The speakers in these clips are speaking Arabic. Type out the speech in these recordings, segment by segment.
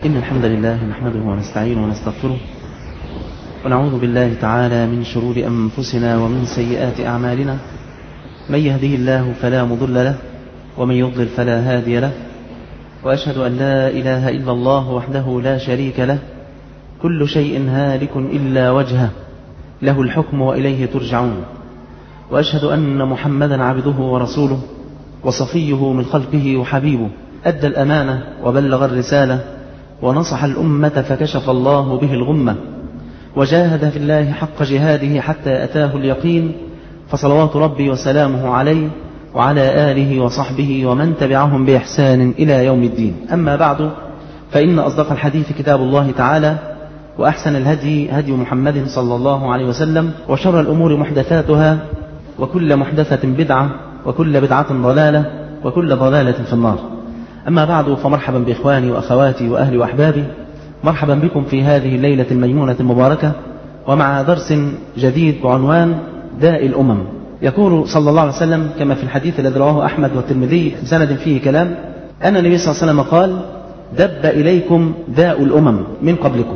إن الحمد لله نحمده ونستعينه ونستغفره ونعوذ بالله تعالى من شرور أنفسنا ومن سيئات أعمالنا. من يهده الله فلا مضل له ومن يضلل فلا هادي له، وأشهد أن لا إله إلا الله وحده لا شريك له، كل شيء هالك إلا وجهه، له الحكم وإليه ترجعون. وأشهد أن محمدا عبده ورسوله وصفيه من خلقه وحبيبه، أدى الأمانة وبلغ الرسالة ونصح الأمة فكشف الله به الغمة، وجاهد في الله حق جهاده حتى أتاه اليقين، فصلوات ربي وسلامه عليه وعلى آله وصحبه ومن تبعهم بإحسان إلى يوم الدين. أما بعد، فإن أصدق الحديث كتاب الله تعالى، وأحسن الهدي هدي محمد صلى الله عليه وسلم، وشر الأمور محدثاتها، وكل محدثة بدعة، وكل بدعة ضلالة، وكل ضلالة في النار. أما بعد، فمرحبا بإخواني وأخواتي وأهلي وأحبابي، مرحبا بكم في هذه الليلة الميمونة المباركة، ومع درس جديد بعنوان داء الأمم. يقول صلى الله عليه وسلم كما في الحديث الذي رواه أحمد والترمذي بسند فيه كلام، أن النبي صلى الله عليه وسلم قال: دب إليكم داء الأمم من قبلكم،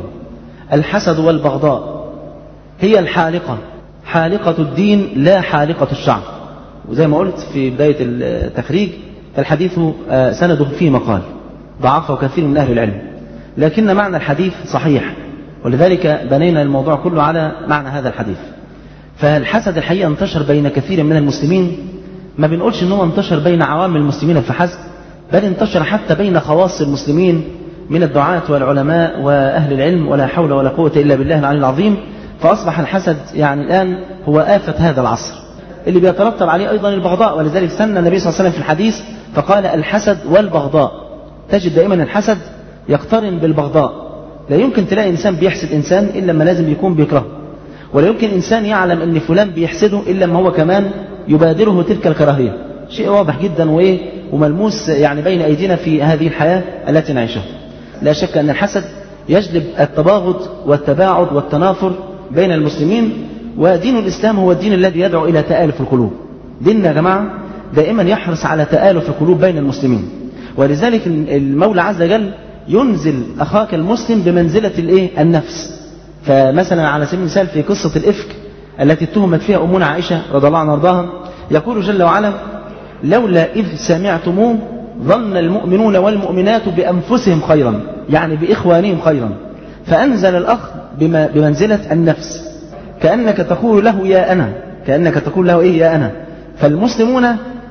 الحسد والبغضاء، هي الحالقة، حالقة الدين لا حالقة الشعب. وزي ما قلت في بداية التخريج، فالحديث سنده فيه مقال ضعفه كثير من أهل العلم، لكن معنى الحديث صحيح، ولذلك بنينا الموضوع كله على معنى هذا الحديث. فالحسد الحقيقة انتشر بين كثير من المسلمين، ما بنقولش أنه انتشر بين عوام المسلمين فحسب، بل انتشر حتى بين خواص المسلمين من الدعاة والعلماء وأهل العلم، ولا حول ولا قوة إلا بالله العلي العظيم. فأصبح الحسد يعني الآن هو آفة هذا العصر، اللي بيترتب عليه أيضا البغضاء. ولذلك سن النبي صلى الله عليه وسلم في الحديث فقال: الحسد والبغضاء. تجد دائما الحسد يقترن بالبغضاء. لا يمكن تلاقي إنسان بيحسد إنسان إلا ما لازم يكون بيكرهه، ولا يمكن إنسان يعلم أن فلان بيحسده إلا ما هو كمان يبادره تلك الكراهية. شيء واضح جدا وملموس يعني بين أيدينا في هذه الحياة التي نعيشها. لا شك أن الحسد يجلب التباغض والتباعد والتنافر بين المسلمين، ودين الإسلام هو الدين الذي يدعو إلى تآلف القلوب. ديننا يا جماعة دائما يحرص على تآلف القلوب بين المسلمين، ولذلك المولى عز وجل ينزل أخاك المسلم بمنزلة النفس. فمثلا على سبيل المثال في قصة الإفك التي اتهمت فيها أمنا عائشة رضي الله عنها وارضاها، يقول جل وعلا: لولا إذ سمعتموه ظن المؤمنون والمؤمنات بأنفسهم خيرا، يعني بإخوانهم خيرا، فأنزل الأخ بمنزلة النفس، كأنك تقول له يا أنا، كأنك تقول له يا أنا. فالمسلمون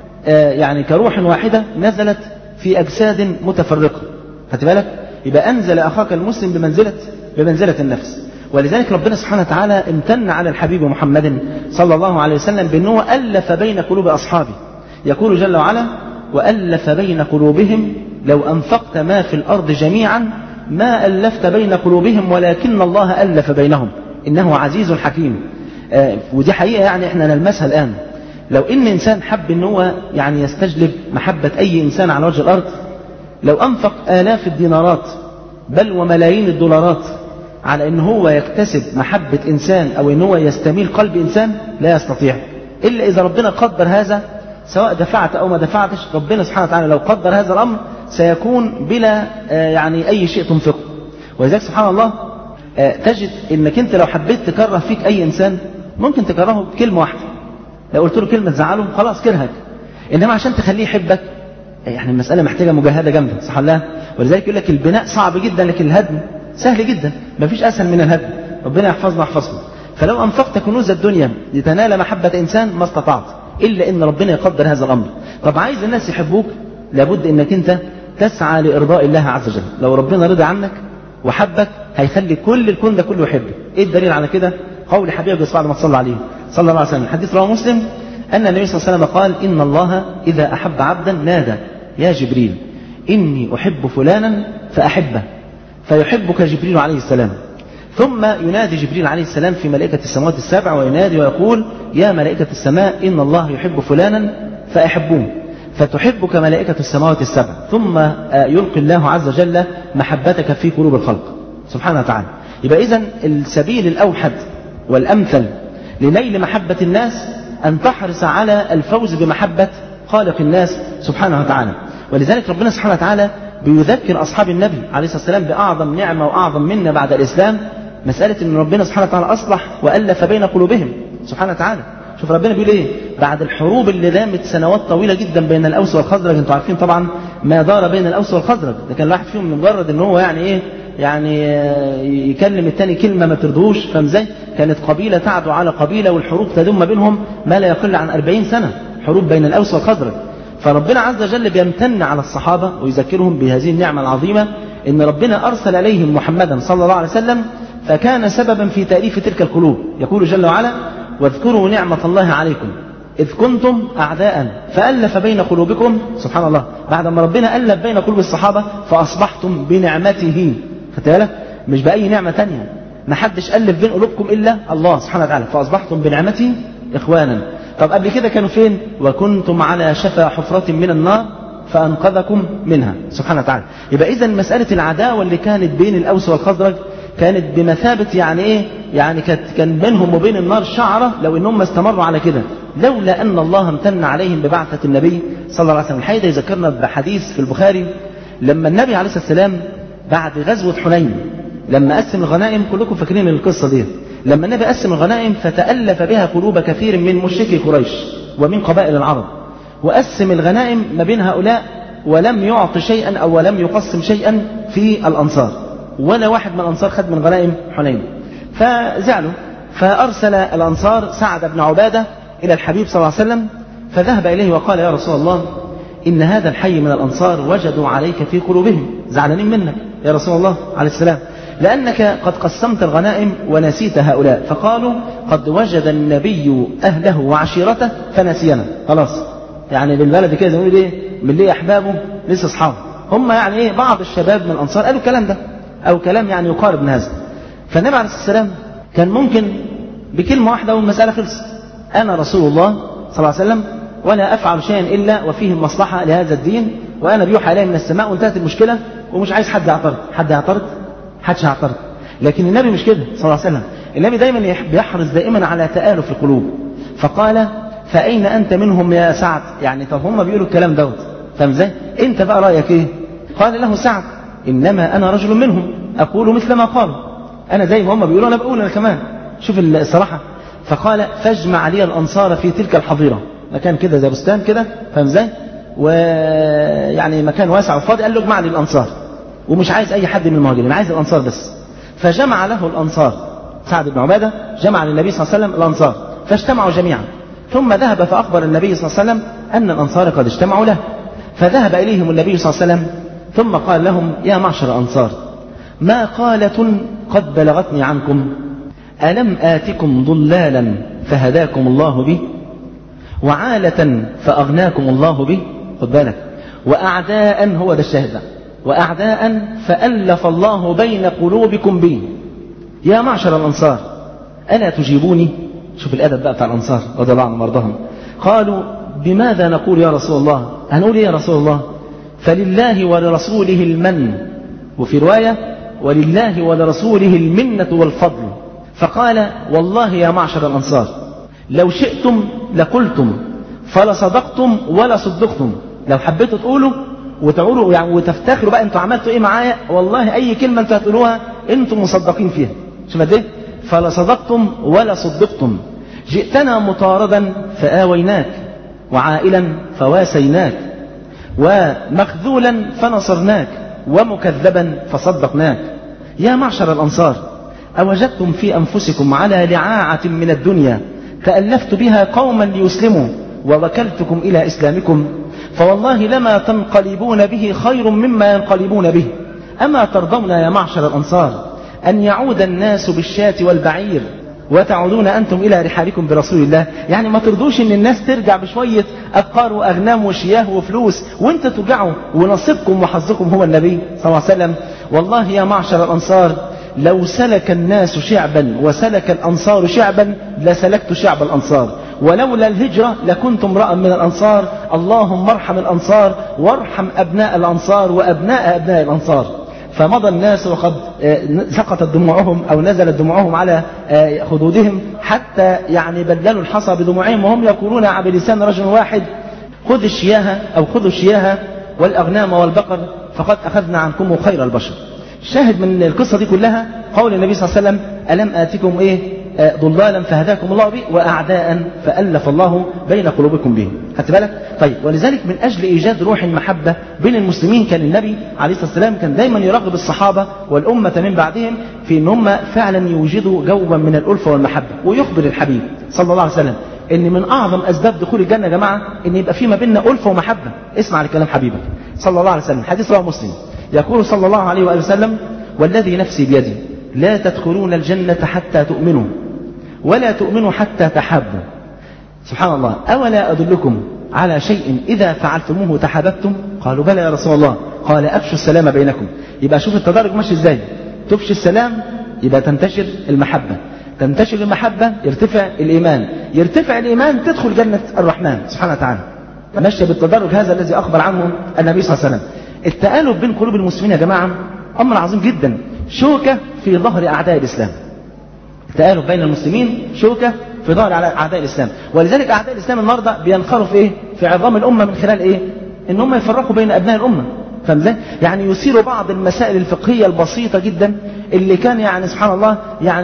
يعني كروح واحدة نزلت في أجساد متفرقة. خدت بالك؟ يبقى أنزل أخاك المسلم بمنزلة النفس. ولذلك ربنا سبحانه وتعالى امتن على الحبيب محمد صلى الله عليه وسلم بأنه ألف بين قلوب أصحابه. يقول جل وعلا: وألف بين قلوبهم لو أنفقت ما في الأرض جميعا ما ألفت بين قلوبهم ولكن الله ألف بينهم إنه عزيز حكيم. ودي حقيقة يعني احنا نلمسها الآن. لو إن إنسان حب إن هو يعني يستجلب محبة أي إنسان على وجه الأرض، لو أنفق آلاف الدينارات بل وملايين الدولارات على إن هو يكتسب محبة إنسان أو إن هو يستميل قلب إنسان، لا يستطيع إلا إذا ربنا قدر هذا، سواء دفعت أو ما دفعتش. ربنا سبحانه وتعالى لو قدر هذا الأمر سيكون بلا يعني أي شيء تنفقه. ولذلك سبحان الله تجد إنك أنت لو حبيت تكره فيك أي إنسان ممكن تكرهه بكلمة واحدة. لو قلت له كلمة تزعله خلاص كرهك، إنما عشان تخليه يحبك يعني المسألة محتاجة مجاهدة جامدة، صح الله؟ ولذلك يقول لك البناء صعب جدا لكن الهدم سهل جدا، مفيش أسهل من الهدم. ربنا يحفظنا ويحفظكم. فلو أنفقت كنوز الدنيا لتنال محبة إنسان ما استطعت إلا إن ربنا يقدر هذا الأمر. طب عايز الناس يحبوك، لابد إنك أنت تسعى لإرضاء الله عز وجل. لو ربنا رضي عنك وحبك هيخلي كل الكون ده كله يحبك. إيه الدليل على كده؟ قول حبيبي بعد ما تصلى عليه صلى الله عليه وسلم. الحديث رواه مسلم أن النبي صلى الله عليه وسلم قال: إن الله إذا أحب عبدا نادى يا جبريل إني أحب فلانا فأحبه، فيحبك جبريل عليه السلام. ثم ينادي جبريل عليه السلام في ملائكة السماوات السبع وينادي ويقول: يا ملائكة السماء إن الله يحب فلانا فأحبوه، فتحبك ملائكة السماوات السبع. ثم يلقي الله عز وجل محبتك في قلوب الخلق سبحانه وتعالى. يبقى إذن السبيل الأوحد والأمثل لنيل محبة الناس أن تحرص على الفوز بمحبة خالق الناس سبحانه وتعالى. ولذلك ربنا سبحانه وتعالى بيذكر أصحاب النبي عليه الصلاة والسلام بأعظم نعمة وأعظم منة بعد الإسلام، مسألة أن ربنا سبحانه وتعالى أصلح وألف بين قلوبهم سبحانه وتعالى. شوف ربنا بيقول إيه بعد الحروب اللي دامت سنوات طويلة جدا بين الأوس والخزرج. أنتوا عارفين طبعا ما دار بين الأوس والخزرج، ده كان الواحد فيهم مجرد أن هو يعني إيه، يعني يكلم التاني كلمة ما ترضوش، فاهم ازاي؟ كانت قبيلة تعدو على قبيلة، والحروب تدم بينهم ما لا يقل عن 40 سنة، حروب بين الأوس والخزرج. فربنا عز وجل بيمتن على الصحابة ويذكرهم بهذه النعمة العظيمة، إن ربنا أرسل إليهم محمدا صلى الله عليه وسلم، فكان سببا في تأليف تلك القلوب. يقول جل وعلا: واذكروا نعمة الله عليكم إذ كنتم أعداء فألف بين قلوبكم. سبحان الله، بعد ما ربنا ألف بين قلوب الصحابة فأصبحتم بنعمته. خدت بالك؟ مش بأي نعمة تانية، ما حدش ألف بين قلوبكم إلا الله سبحانه وتعالى، فأصبحتم بنعمته إخوانا. طب قبل كده كانوا فين؟ وكنتم على شفا حفرة من النار فأنقذكم منها سبحانه وتعالى. يبقى إذن مسألة العداوة اللي كانت بين الأوس والخزرج كانت بمثابة يعني إيه؟ يعني كان بينهم وبين النار شعرة لو إنهم استمروا على كده، لولا أن الله امتن عليهم ببعثة النبي صلى الله عليه وسلم. الحقيقة يذكرنا بحديث في البخاري لما النبي عليه الصلاة والسلام بعد غزوة حنين لما قسم الغنائم، كلكم فاكرين القصة دي، لما النبي قسم الغنائم فتألف بها قلوب كثير من مشركي قريش ومن قبائل العرب، وقسم الغنائم ما بين هؤلاء ولم يعط شيئا أو ولم يقسم شيئا في الأنصار، ولا واحد من الأنصار خد من غنائم حنين. فزعلوا، فأرسل الأنصار سعد بن عبادة إلى الحبيب صلى الله عليه وسلم، فذهب إليه وقال: يا رسول الله، إن هذا الحي من الأنصار وجدوا عليك في قلوبهم، زعلانين منك يا رسول الله عليه السلام، لأنك قد قسمت الغنائم ونسيت هؤلاء. فقالوا: قد وجد النبي أهله وعشيرته فنسينا. خلاص، يعني بالبلد كده زي ما بيقولوا إيه، من ليه أحبابه لسه أصحابه. هم يعني إيه، بعض الشباب من الأنصار قالوا الكلام ده أو كلام يعني يقارب من هذا. فالنبي عليه الصلاة والسلام كان ممكن بكلمة واحدة والمسألة خلصت: أنا رسول الله صلى الله عليه وسلم ولا أفعل شيئا إلا وفيه المصلحة لهذا الدين، وأنا بيوحى إليه من السماء، وانتهت المشكلة، ومش عايز حد يعترض. حد يعترض؟ حدش يعترض. لكن النبي مش كده صلى الله عليه وسلم، النبي دايما بيحرص دائما على تآلف القلوب. فقال: فأين أنت منهم يا سعد؟ يعني طب هم بيقولوا الكلام دوت، فاهم ازاي؟ أنت بقى رأيك إيه؟ قال له سعد: إنما أنا رجل منهم أقول مثل ما قالوا، أنا زي ما هم بيقولوا أنا بقول أنا كمان. شوف الصراحة. فقال: فاجمع لي الأنصار في تلك الحظيرة، مكان كده زي بستان كده، فاهم ازاي؟ ويعني مكان واسع وفاضي. قال له: اجمع لي الأنصار، ومش عايز أي حد من المهاجرين، عايز الأنصار بس. فجمع له الأنصار، سعد بن عبادة جمع للنبي صلى الله عليه وسلم الأنصار، فاجتمعوا جميعا. ثم ذهب فأخبر النبي صلى الله عليه وسلم أن الأنصار قد اجتمعوا له، فذهب إليهم النبي صلى الله عليه وسلم ثم قال لهم: يا معشر الأنصار، ما قالة قد بلغتني عنكم، ألم آتكم ضلالا فهداكم الله به، وعالة فأغناكم الله به، خد بالك، وأعداء، هو ده الشاهد، وأعداء فألف الله بين قلوبكم به، يا معشر الأنصار ألا تجيبوني؟ شوف الأدب بقى بتاع الأنصار رضي الله عنهم وارضاهم. قالوا: بماذا نقول يا رسول الله؟ هنقول إيه يا رسول الله؟ فلله ولرسوله المن، وفي رواية: ولله ولرسوله المنة والفضل. فقال: والله يا معشر الأنصار لو شئتم لقلتم فلصدقتم ولا صدقتم، لو حبيتوا تقولوا وتقولوا يعني وتفتخروا بقى انتوا عملتوا ايه معايا، والله اي كلمة انتوا هتقولوها انتم مصدقين فيها. شوف قد ايه، فلصدقتم ولا صدقتم، جئتنا مطاردا فآويناك، وعائلا فواسيناك، ومخذولا فنصرناك، ومكذبا فصدقناك. يا معشر الأنصار أوجدتم في أنفسكم على لعاعة من الدنيا تألفت بها قوما ليسلموا ووكلتكم إلى إسلامكم، فوالله لما تنقلبون به خير مما ينقلبون به. أما ترضون يا معشر الأنصار أن يعود الناس بالشاة والبعير وتعودون أنتم إلى رحالكم برسول الله؟ يعني ما ترضوش أن الناس ترجع بشوية أبقار وأغنام وشياه وفلوس، وانت ترجعوا ونصيبكم وحظكم هو النبي صلى الله عليه وسلم. والله يا معشر الأنصار لو سلك الناس شعبا وسلك الأنصار شعبا لسلكت شعب الأنصار، ولولا الهجرة لكنت امرأ من الأنصار. اللهم ارحم الأنصار وارحم أبناء الأنصار وأبناء أبناء الأنصار. فمضى الناس وقد سقطت دموعهم أو نزلت دموعهم على خدودهم، حتى يعني بللوا الحصى بدموعهم، وهم يقولون بلسان رجل واحد: خذ الشياه أو خذوا الشياه والأغنام والبقر فقد أخذنا عنكم خير البشر. الشاهد من القصة دي كلها قول النبي صلى الله عليه وسلم: ألم آتكم ضلالا فهداكم الله به وأعداء فألف الله بين قلوبكم به. خدت بالك؟ طيب، ولذلك من أجل إيجاد روح المحبة بين المسلمين كان النبي عليه الصلاة والسلام كان دايما يرغب الصحابة والأمة من بعدهم في أن هم فعلا يوجدوا جوبا من الألفة والمحبة. ويخبر الحبيب صلى الله عليه وسلم ان من اعظم اسباب دخول الجنه يا جماعه ان يبقى في ما بيننا الفه ومحبه. اسمع لكلام حبيبك صلى الله عليه وسلم، حديث رواه مسلم، يقول صلى الله عليه واله وسلم: والذي نفسي بيدي لا تدخلون الجنه حتى تؤمنوا ولا تؤمنوا حتى تحابوا. سبحان الله. اولا ادلكم على شيء اذا فعلتموه تحاببتم؟ قالوا بلى يا رسول الله. قال: افشوا السلام بينكم. يبقى شوف التدرج ماشي ازاي. تفشي السلام يبقى تنتشر المحبه، تنتشر المحبة يرتفع الإيمان، يرتفع الإيمان تدخل جنة الرحمن سبحانه وتعالى. ماشية بالتدرج هذا الذي أخبر عنه النبي صلى الله عليه وسلم. التآلف بين قلوب المسلمين يا جماعة أمر عظيم جدا، شوكة في ظهر أعداء الإسلام. التآلف بين المسلمين شوكة في ظهر أعداء الإسلام. ولذلك أعداء الإسلام النهارده بينخروا في إيه؟ في عظام الأمة من خلال إيه؟ إن هم يفرقوا بين أبناء الأمة. فاهم ازاي؟ يعني يثيروا بعض المسائل الفقهية البسيطة جدا اللي كان يعني سبحان الله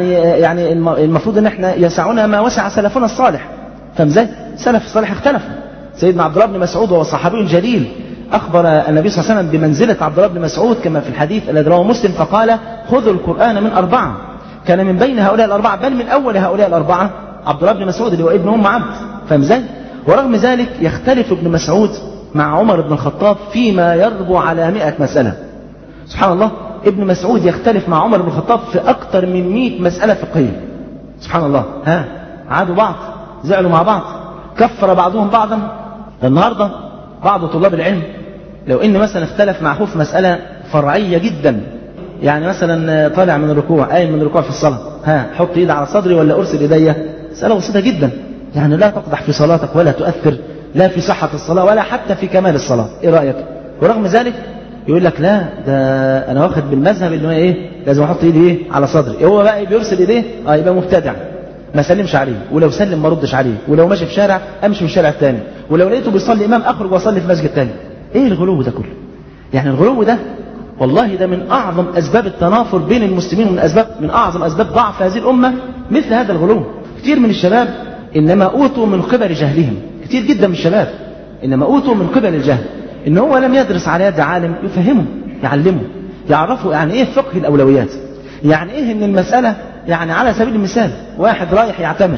يعني المفروض ان احنا يسعنا ما وسع سلفنا الصالح. فاهم ازاي؟ سلف الصالح اختلفوا. سيدنا عبد الله بن مسعود وهو صحابي جليل اخبر النبي صلى الله عليه وسلم بمنزلة عبد الله بن مسعود كما في الحديث الذي رواه مسلم، فقال: خذوا القرآن من 4. كان من بين هؤلاء الأربعة بل من أول هؤلاء الأربعة عبد الله بن مسعود اللي هو ابن أم عبد. فاهم ازاي؟ ورغم ذلك يختلف ابن مسعود مع عمر بن الخطاب فيما يربو على 100 مسألة. سبحان الله. ابن مسعود يختلف مع عمر بن الخطاب في أكثر من 100 مسألة فقهية. سبحان الله. عادوا بعض، زعلوا مع بعض، كفر بعضهم بعضا. النهاردة بعض طلاب العلم لو إن مثلا اختلف معه في مسألة فرعية جدا، يعني مثلا طالع من الركوع، قايم من الركوع في الصلاة، حط ايد على صدري ولا أرسل ايديا، مسألة بسيطة جدا يعني لا تقدح في صلاتك ولا تؤثر لا في صحة الصلاة ولا حتى في كمال الصلاة. ايه رأيك؟ ورغم ذلك يقول لك لا ده انا واخد بالمذهب اللي هو ايه لازم احط ايدي ايه على صدري. هو بقى بيرسل ايديه يبقى مبتدع، ما سلمش عليه، ولو سلم ما ردش عليه، ولو ماشي في شارع امشي في الشارع الثاني، ولو لقيته بيصلي امام اخرج واصلي في مسجد ثاني. ايه الغلو ده كله؟ يعني الغلو ده والله ده من اعظم اسباب التنافر بين المسلمين ومن اعظم اسباب ضعف هذه الامه. مثل هذا الغلو كثير من الشباب انما اوتوا من قبل جهلهم، كثير جدا من الشباب انما اوتوا من قبل الجهل، ان هو لم يدرس على يد عالم يفهمه يعلمه يعرفه يعني ايه فقه الاولويات، يعني ايه ان المسألة يعني على سبيل المثال واحد رايح يعتمر،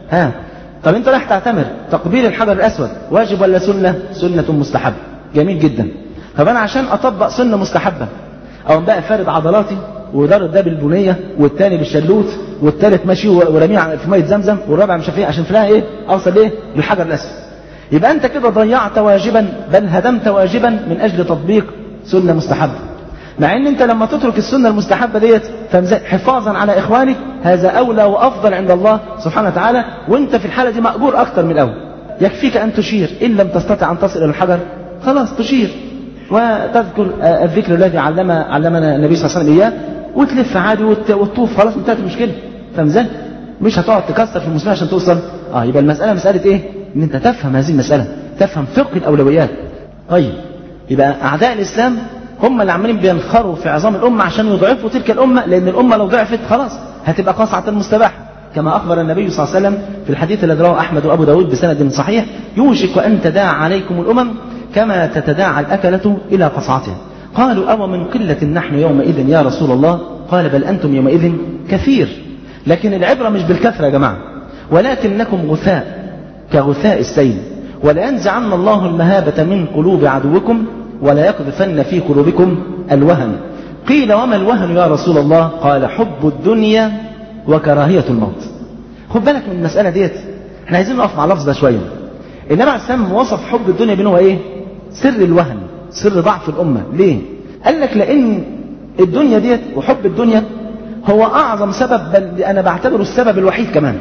طب انت رايح تعتمر، تقبيل الحجر الاسود واجب ولا سنة؟ سنة مستحبة. جميل جدا. طب انا عشان اطبق سنة مستحبة او بقى فارد عضلاتي وضرب ده بالبنية والتاني بالشلوت والتالت ماشي ورميه في مية زمزم والرابع مش عارف ايه عشان فيها ايه اوصل ايه للحجر الاسود، يبقى انت كده ضيعت واجبا بل هدمت واجبا من اجل تطبيق سنة مستحبة. مع ان انت لما تترك السنة المستحبة ديت حفاظا على اخوانك هذا اولى وافضل عند الله سبحانه وتعالى، وانت في الحالة دي مأجور اكتر من الاول. يكفيك ان تشير، ان لم تستطع ان تصل الى الحجر خلاص تشير وتذكر الذكر الذي علمنا النبي صلى الله عليه وسلم اياه وتلف عادي وتطوف، خلاص انتهت المشكلة. فاهم ازاي؟ مش هتقعد تكسر في المسلمين عشان توصل. يبقى المسألة مسألة ايه؟ ان انت تفهم هذه المسألة، تفهم فقه الاولويات. طيب يبقى اعداء الاسلام هم اللي عمالين بينخروا في عظام الامة عشان يضعفوا تلك الامة، لان الامة لو ضعفت خلاص هتبقى قصعة المستباح، كما اخبر النبي صلى الله عليه وسلم في الحديث الذي رواه احمد وابو داود بسند صحيح: يوشك ان تداعى عليكم الامم كما تتداعى الاكلة الى قصعتها. قالوا او من قلة نحن يومئذ يا رسول الله؟ قال بل انتم يومئذ كثير. لكن العبرة مش بالكثرة يا جماعة، ولكنكم غثاء كغثاء السيل، ولينزعن الله المهابة من قلوب عدوكم ولا يقذفن في قلوبكم الوهن. قيل وما الوهن يا رسول الله؟ قال حب الدنيا وكراهية الموت. خد بالك من المسألة ديت، احنا عايزين نقف مع لفظ ده شوية. النبي عليه السلام وصف حب الدنيا بأنه ايه؟ سر الوهن، سر ضعف الأمة. ليه؟ قال لك لأن الدنيا ديت وحب الدنيا هو أعظم سبب، بل أنا بعتبره السبب الوحيد كمان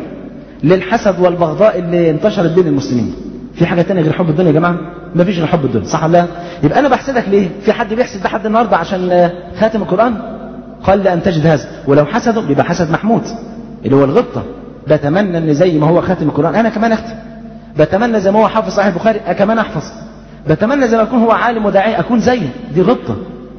للحسد والبغضاء اللي انتشرت بين المسلمين. في حاجة تانية غير حب الدنيا يا جماعة؟ ما فيش غير حب الدنيا، صح ولا لا؟ يبقى أنا بحسدك ليه؟ في حد بيحسد حد النهاردة عشان خاتم القرآن؟ قل أن تجد هذا، ولو حسده يبقى حسد محمود اللي هو الغبطة. بتمنى أن زي ما هو خاتم القرآن أنا كمان أختم، بتمنى زي ما هو حافظ صحيح البخاري كمان أحفظ، بتمنى زي ما يكون هو عالم وداعي أكون زيه. دي غبطة.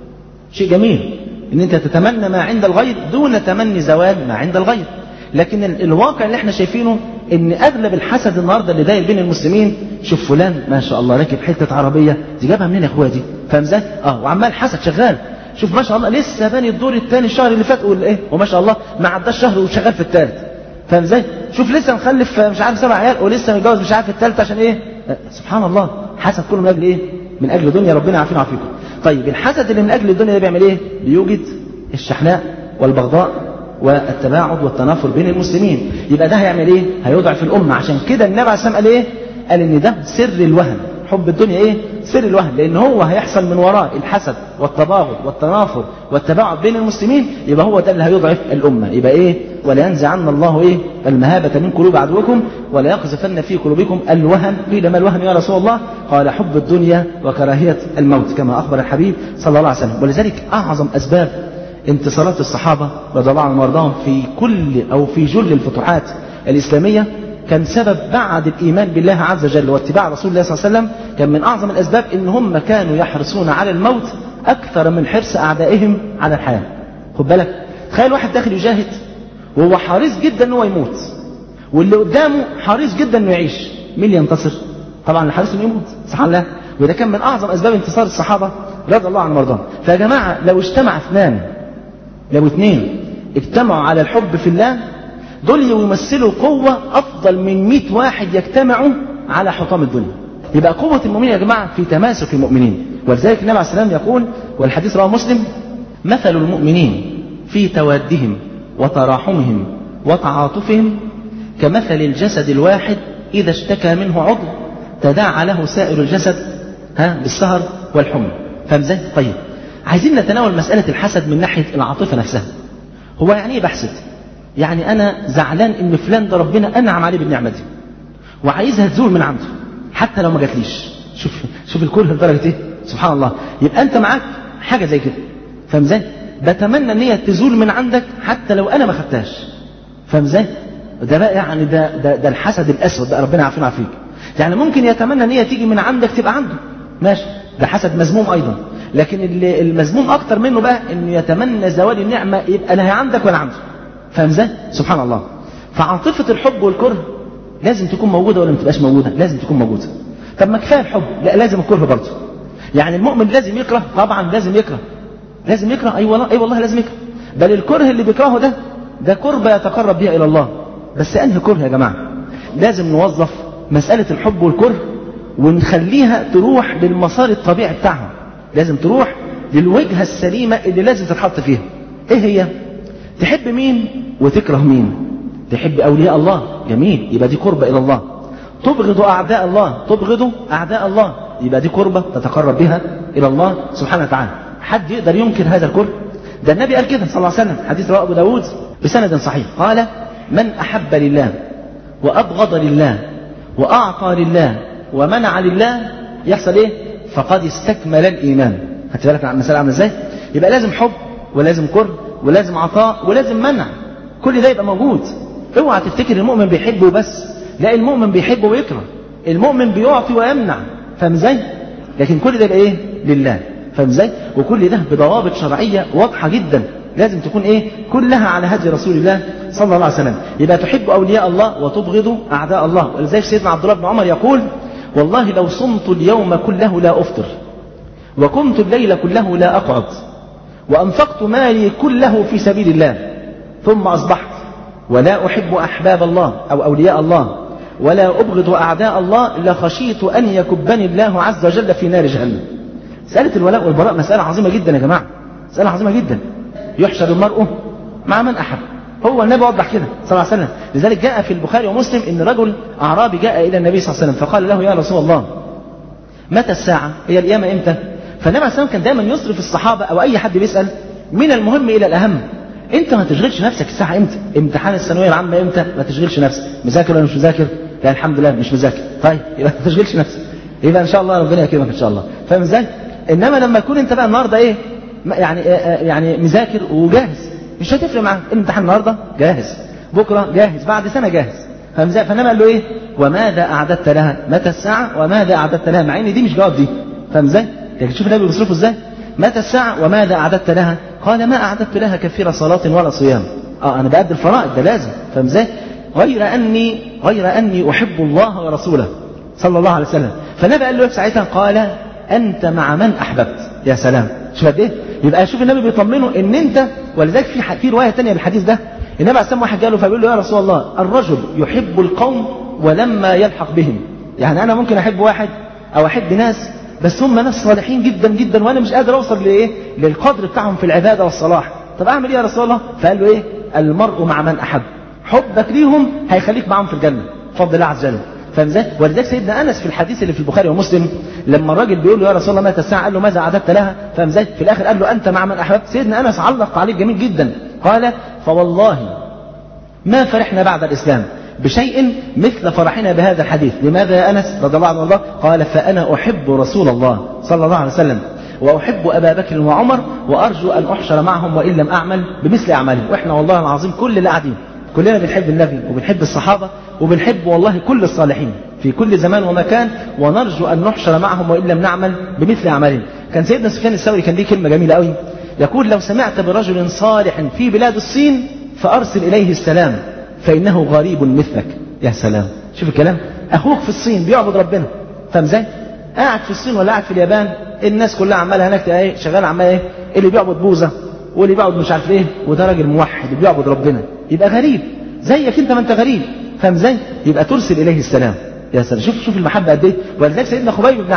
شيء جميل ان انت تتمنى ما عند الغير دون تمني زوال ما عند الغير. لكن الواقع اللي احنا شايفينه ان اغلب الحسد النهارده اللي داير بين المسلمين، شوف فلان ما شاء الله راكب حته عربيه، دي جابها منين يا اخويا دي؟ فاهم ازاي؟ وعمال حسد شغال. شوف ما شاء الله لسه باني الدور الثاني الشهر اللي فات وما شاء الله ما عداش شهر وشغال في الثالث. فاهم ازاي؟ شوف لسه مخلف مش عارف 7 عيال ولسه متجوز مش عارف الثالث عشان ايه؟ سبحان الله. حسد كله من اجل ايه؟ من اجل دنيا، ربنا يعافينا ويعافيكم. طيب الحسد اللي من اجل الدنيا ده بيعمل ايه؟ بيوجد الشحناء والبغضاء والتباعد والتنافر بين المسلمين. يبقى ده هيعمل ايه؟ هيضعف الامه. عشان كده النبي عليه الصلاه والسلام قال ايه؟ قال ان ده سر الوهن. حب الدنيا ايه؟ سر الوهن، لان هو هيحصل من وراء الحسد والتباغض والتنافر والتباعد بين المسلمين. يبقى هو ده اللي هيضعف الامه. يبقى ايه؟ ولا ينزعن الله ايه؟ المهابه من قلوب عدوكم ولا يقذفن في قلوبكم الوهن. قيل ما الوهن يا رسول الله؟ قال حب الدنيا وكراهيه الموت، كما اخبر الحبيب صلى الله عليه وسلم. ولذلك اعظم اسباب انتصارات الصحابة رضي الله عنهم وارضاهم في كل أو في جل الفتوحات الإسلامية كان سبب بعد الإيمان بالله عز وجل واتباع رسول الله صلى الله عليه وسلم. كان من أعظم الأسباب إن هم كانوا يحرصون على الموت أكثر من حرص أعدائهم على الحياة. خد بالك، تخيل واحد داخل يجاهد وهو حريص جدا إنه يموت، واللي قدامه حريص جدا إنه يعيش، مين اللي ينتصر؟ طبعا اللي حريص إنه يموت، سبحان الله. وده كان من أعظم أسباب انتصار الصحابة رضي الله عنهم وارضاهم. فيا جماعة لو اجتمع لو اثنين اجتمعوا على الحب في الله، دول يمثلوا قوة أفضل من 100 واحد يجتمعوا على حطام الدنيا. يبقى قوة المؤمنين يا جماعة في تماسك المؤمنين. ولذلك النبي عليه السلام يقول، والحديث رواه مسلم: مثل المؤمنين في توادهم وتراحمهم وتعاطفهم كمثل الجسد الواحد إذا اشتكى منه عضو تداعى له سائر الجسد بالسهر والحمى. فاهم ازاي؟ طيب عايزين نتناول مسألة الحسد من ناحية العاطفة نفسها. هو يعني ايه بحسد؟ يعني أنا زعلان إن فلان ده ربنا أنعم عليه بالنعمة دي وعايزها تزول من عنده حتى لو ما جاتليش. شوف الكره لدرجة إيه؟ سبحان الله. يبقى أنت معاك حاجة زي كده، فاهم ازاي؟ بتمنى إن هي تزول من عندك حتى لو أنا ما خدتهاش. فاهم ازاي؟ ده بقى يعني ده الحسد الأسود بقى، ربنا يعافينا ويعافيك. يعني ممكن يتمنى إن هي تيجي من عندك تبقى عنده، ماشي، ده حسد مذموم أيضا. لكن المذموم أكتر منه بقى إنه يتمنى زوال النعمة يبقى لا هي عندك ولا عنده. فاهم ازاي؟ سبحان الله. فعاطفة الحب والكره لازم تكون موجودة ولا ما تبقاش موجودة؟ لازم تكون موجودة. طب ما كفاية الحب؟ لا، لازم الكره برضه. يعني المؤمن لازم يكره، طبعا لازم يكره، لازم يكره، أي والله لازم يكره. بل الكره اللي بيكرهه ده قربة يتقرب بها إلى الله. بس أنهي كره يا جماعة؟ لازم نوظف مسألة الحب والكره ونخليها تروح للمسار الطبيعي بتاعها. لازم تروح للوجهة السليمة اللي لازم تتحط فيها. ايه هي؟ تحب مين وتكره مين؟ تحب أولياء الله، جميل، يبقى دي قربة إلى الله. تبغض أعداء الله، تبغض أعداء الله، يبقى دي قربة تتقرب بها إلى الله سبحانه وتعالى. حد يقدر ينكر هذا الكره؟ ده النبي قال كده صلى الله عليه وسلم، حديث رواه أبو داود بسند صحيح، قال: من أحب لله وأبغض لله وأعطى لله ومنع لله يحصل إيه؟ فقد استكمل الإيمان. خدت بالك عن المسألة عاملة إزاي؟ يبقى لازم حب ولازم كره ولازم عطاء ولازم منع، كل ده يبقى موجود. اوعى تفتكر المؤمن بيحبه بس، لا، المؤمن بيحبه ويكره، المؤمن بيعطي ويمنع. فاهم ازاي؟ لكن كل ده يبقى ايه؟ لله. فاهم ازاي؟ وكل ده بضوابط شرعية واضحة جدا، لازم تكون ايه؟ كلها على هدي رسول الله صلى الله عليه وسلم. يبقى تحب أولياء الله وتبغض أعداء الله. ولذلك سيدنا عبد الله بن عمر يقول: والله لو صمت اليوم كله لا أفطر، وقمت الليل كله لا أقعد، وأنفقت مالي كله في سبيل الله، ثم أصبحت ولا أحب أحباب الله أو أولياء الله ولا أبغض أعداء الله، لخشيت أن يكبني الله عز وجل في نار جهنم. مسألة الولاء والبراء مسألة عظيمة جدا يا جماعة، مسألة عظيمة جدا. يحشر المرء مع من أحب. هو النبي وضح كده صلى الله عليه وسلم. لذلك جاء في البخاري ومسلم إن رجل أعرابي جاء إلى النبي صلى الله عليه وسلم فقال له: يا رسول الله، متى الساعة؟ هي القيامة إمتى؟ فالنبي عليه السلام كان دايما يصرف الصحابة أو أي حد بيسأل من المهم إلى الأهم. أنت ما تشغلش نفسك الساعة إمتى؟ امتحان الثانوية العامة إمتى؟ ما تشغلش نفسك. مذاكر ولا مش مذاكر؟ لا الحمد لله مش مذاكر. طيب يبقى ما تشغلش نفسك، يبقى إن شاء الله ربنا يكرمك إن شاء الله. فاهم إزاي؟ إنما لما تكون أنت بقى النهاردة إيه؟ يعني مذاكر وجاهز، مش هتفرق معاك. الامتحان النهاردة جاهز، بكرة جاهز، بعد سنة جاهز. فاهم إزاي؟ فالنبي قال له إيه؟ وماذا أعددت لها؟ متى الساعة وماذا أعددت لها؟ مع إن دي مش جواب دي. فاهم إزاي؟ لكن شوف النبي بيصرفه إزاي؟ متى الساعة وماذا أعددت لها؟ قال ما أعددت لها كثير صلاة ولا صيام. أنا بأدي الفرائض، ده لازم، فاهم ازاي؟ غير أني أحب الله ورسوله صلى الله عليه وسلم. فالنبي قال له ساعتها قال أنت مع من أحببت. يا سلام، شوف قد إيه؟ يبقى شوف النبي بيطمنه إن أنت، ولذلك في رواية تانية بالحديث ده، النبي عليه السلام واحد قاله فبيقول له يا رسول الله الرجل يحب القوم ولما يلحق بهم. يعني أنا ممكن أحب واحد أو أحب ناس بس هم ناس صالحين جدا جدا وأنا مش قادر أوصل لإيه؟ للقدر بتاعهم في العبادة والصلاح. طب أعمل إيه يا رسول الله؟ فقال له إيه؟ المرء مع من أحب. حبك ليهم هيخليك معهم في الجنة بفضل الله عز وجل. فاهم ازاي؟ ولذلك سيدنا انس في الحديث اللي في البخاري ومسلم لما الراجل بيقول له يا رسول الله متى الساعه؟ قال له ماذا اعددت لها؟ فاهم ازاي؟ في الاخر قال له انت مع من احببت. سيدنا انس علق عليه جميل جدا، قال فوالله ما فرحنا بعد الاسلام بشيء مثل فرحنا بهذا الحديث. لماذا يا انس رضي الله عنه؟ قال فانا احب رسول الله صلى الله عليه وسلم واحب ابا بكر وعمر وارجو ان احشر معهم وان لم اعمل بمثل اعمالهم. واحنا والله العظيم كل اللي قاعدين كلنا بنحب النبي وبنحب الصحابة وبنحب والله كل الصالحين في كل زمان ومكان، ونرجو أن نحشر معهم وإن لم نعمل بمثل أعمالهم. كان سيدنا سفيان الثوري كان ليه كلمة جميلة قوي، يقول لو سمعت برجل صالح في بلاد الصين فأرسل إليه السلام فإنه غريب مثلك. يا سلام، شوف الكلام، أخوك في الصين بيعبد ربنا، فاهم ازاي؟ قاعد في الصين ولا قاعد في اليابان، الناس كلها عمالة هناك ايه شغال، عمال ايه اللي بيعبد بوزة واللي بيعبد مش عارف ايه، وده راجل موحد وبيعبد ربنا، يبقى غريب زيك انت، ما انت غريب، فاهم ازاي؟ يبقى ترسل اليه السلام. يا سلام، شوف المحبه قد ايه. ولذلك سيدنا خبيب بن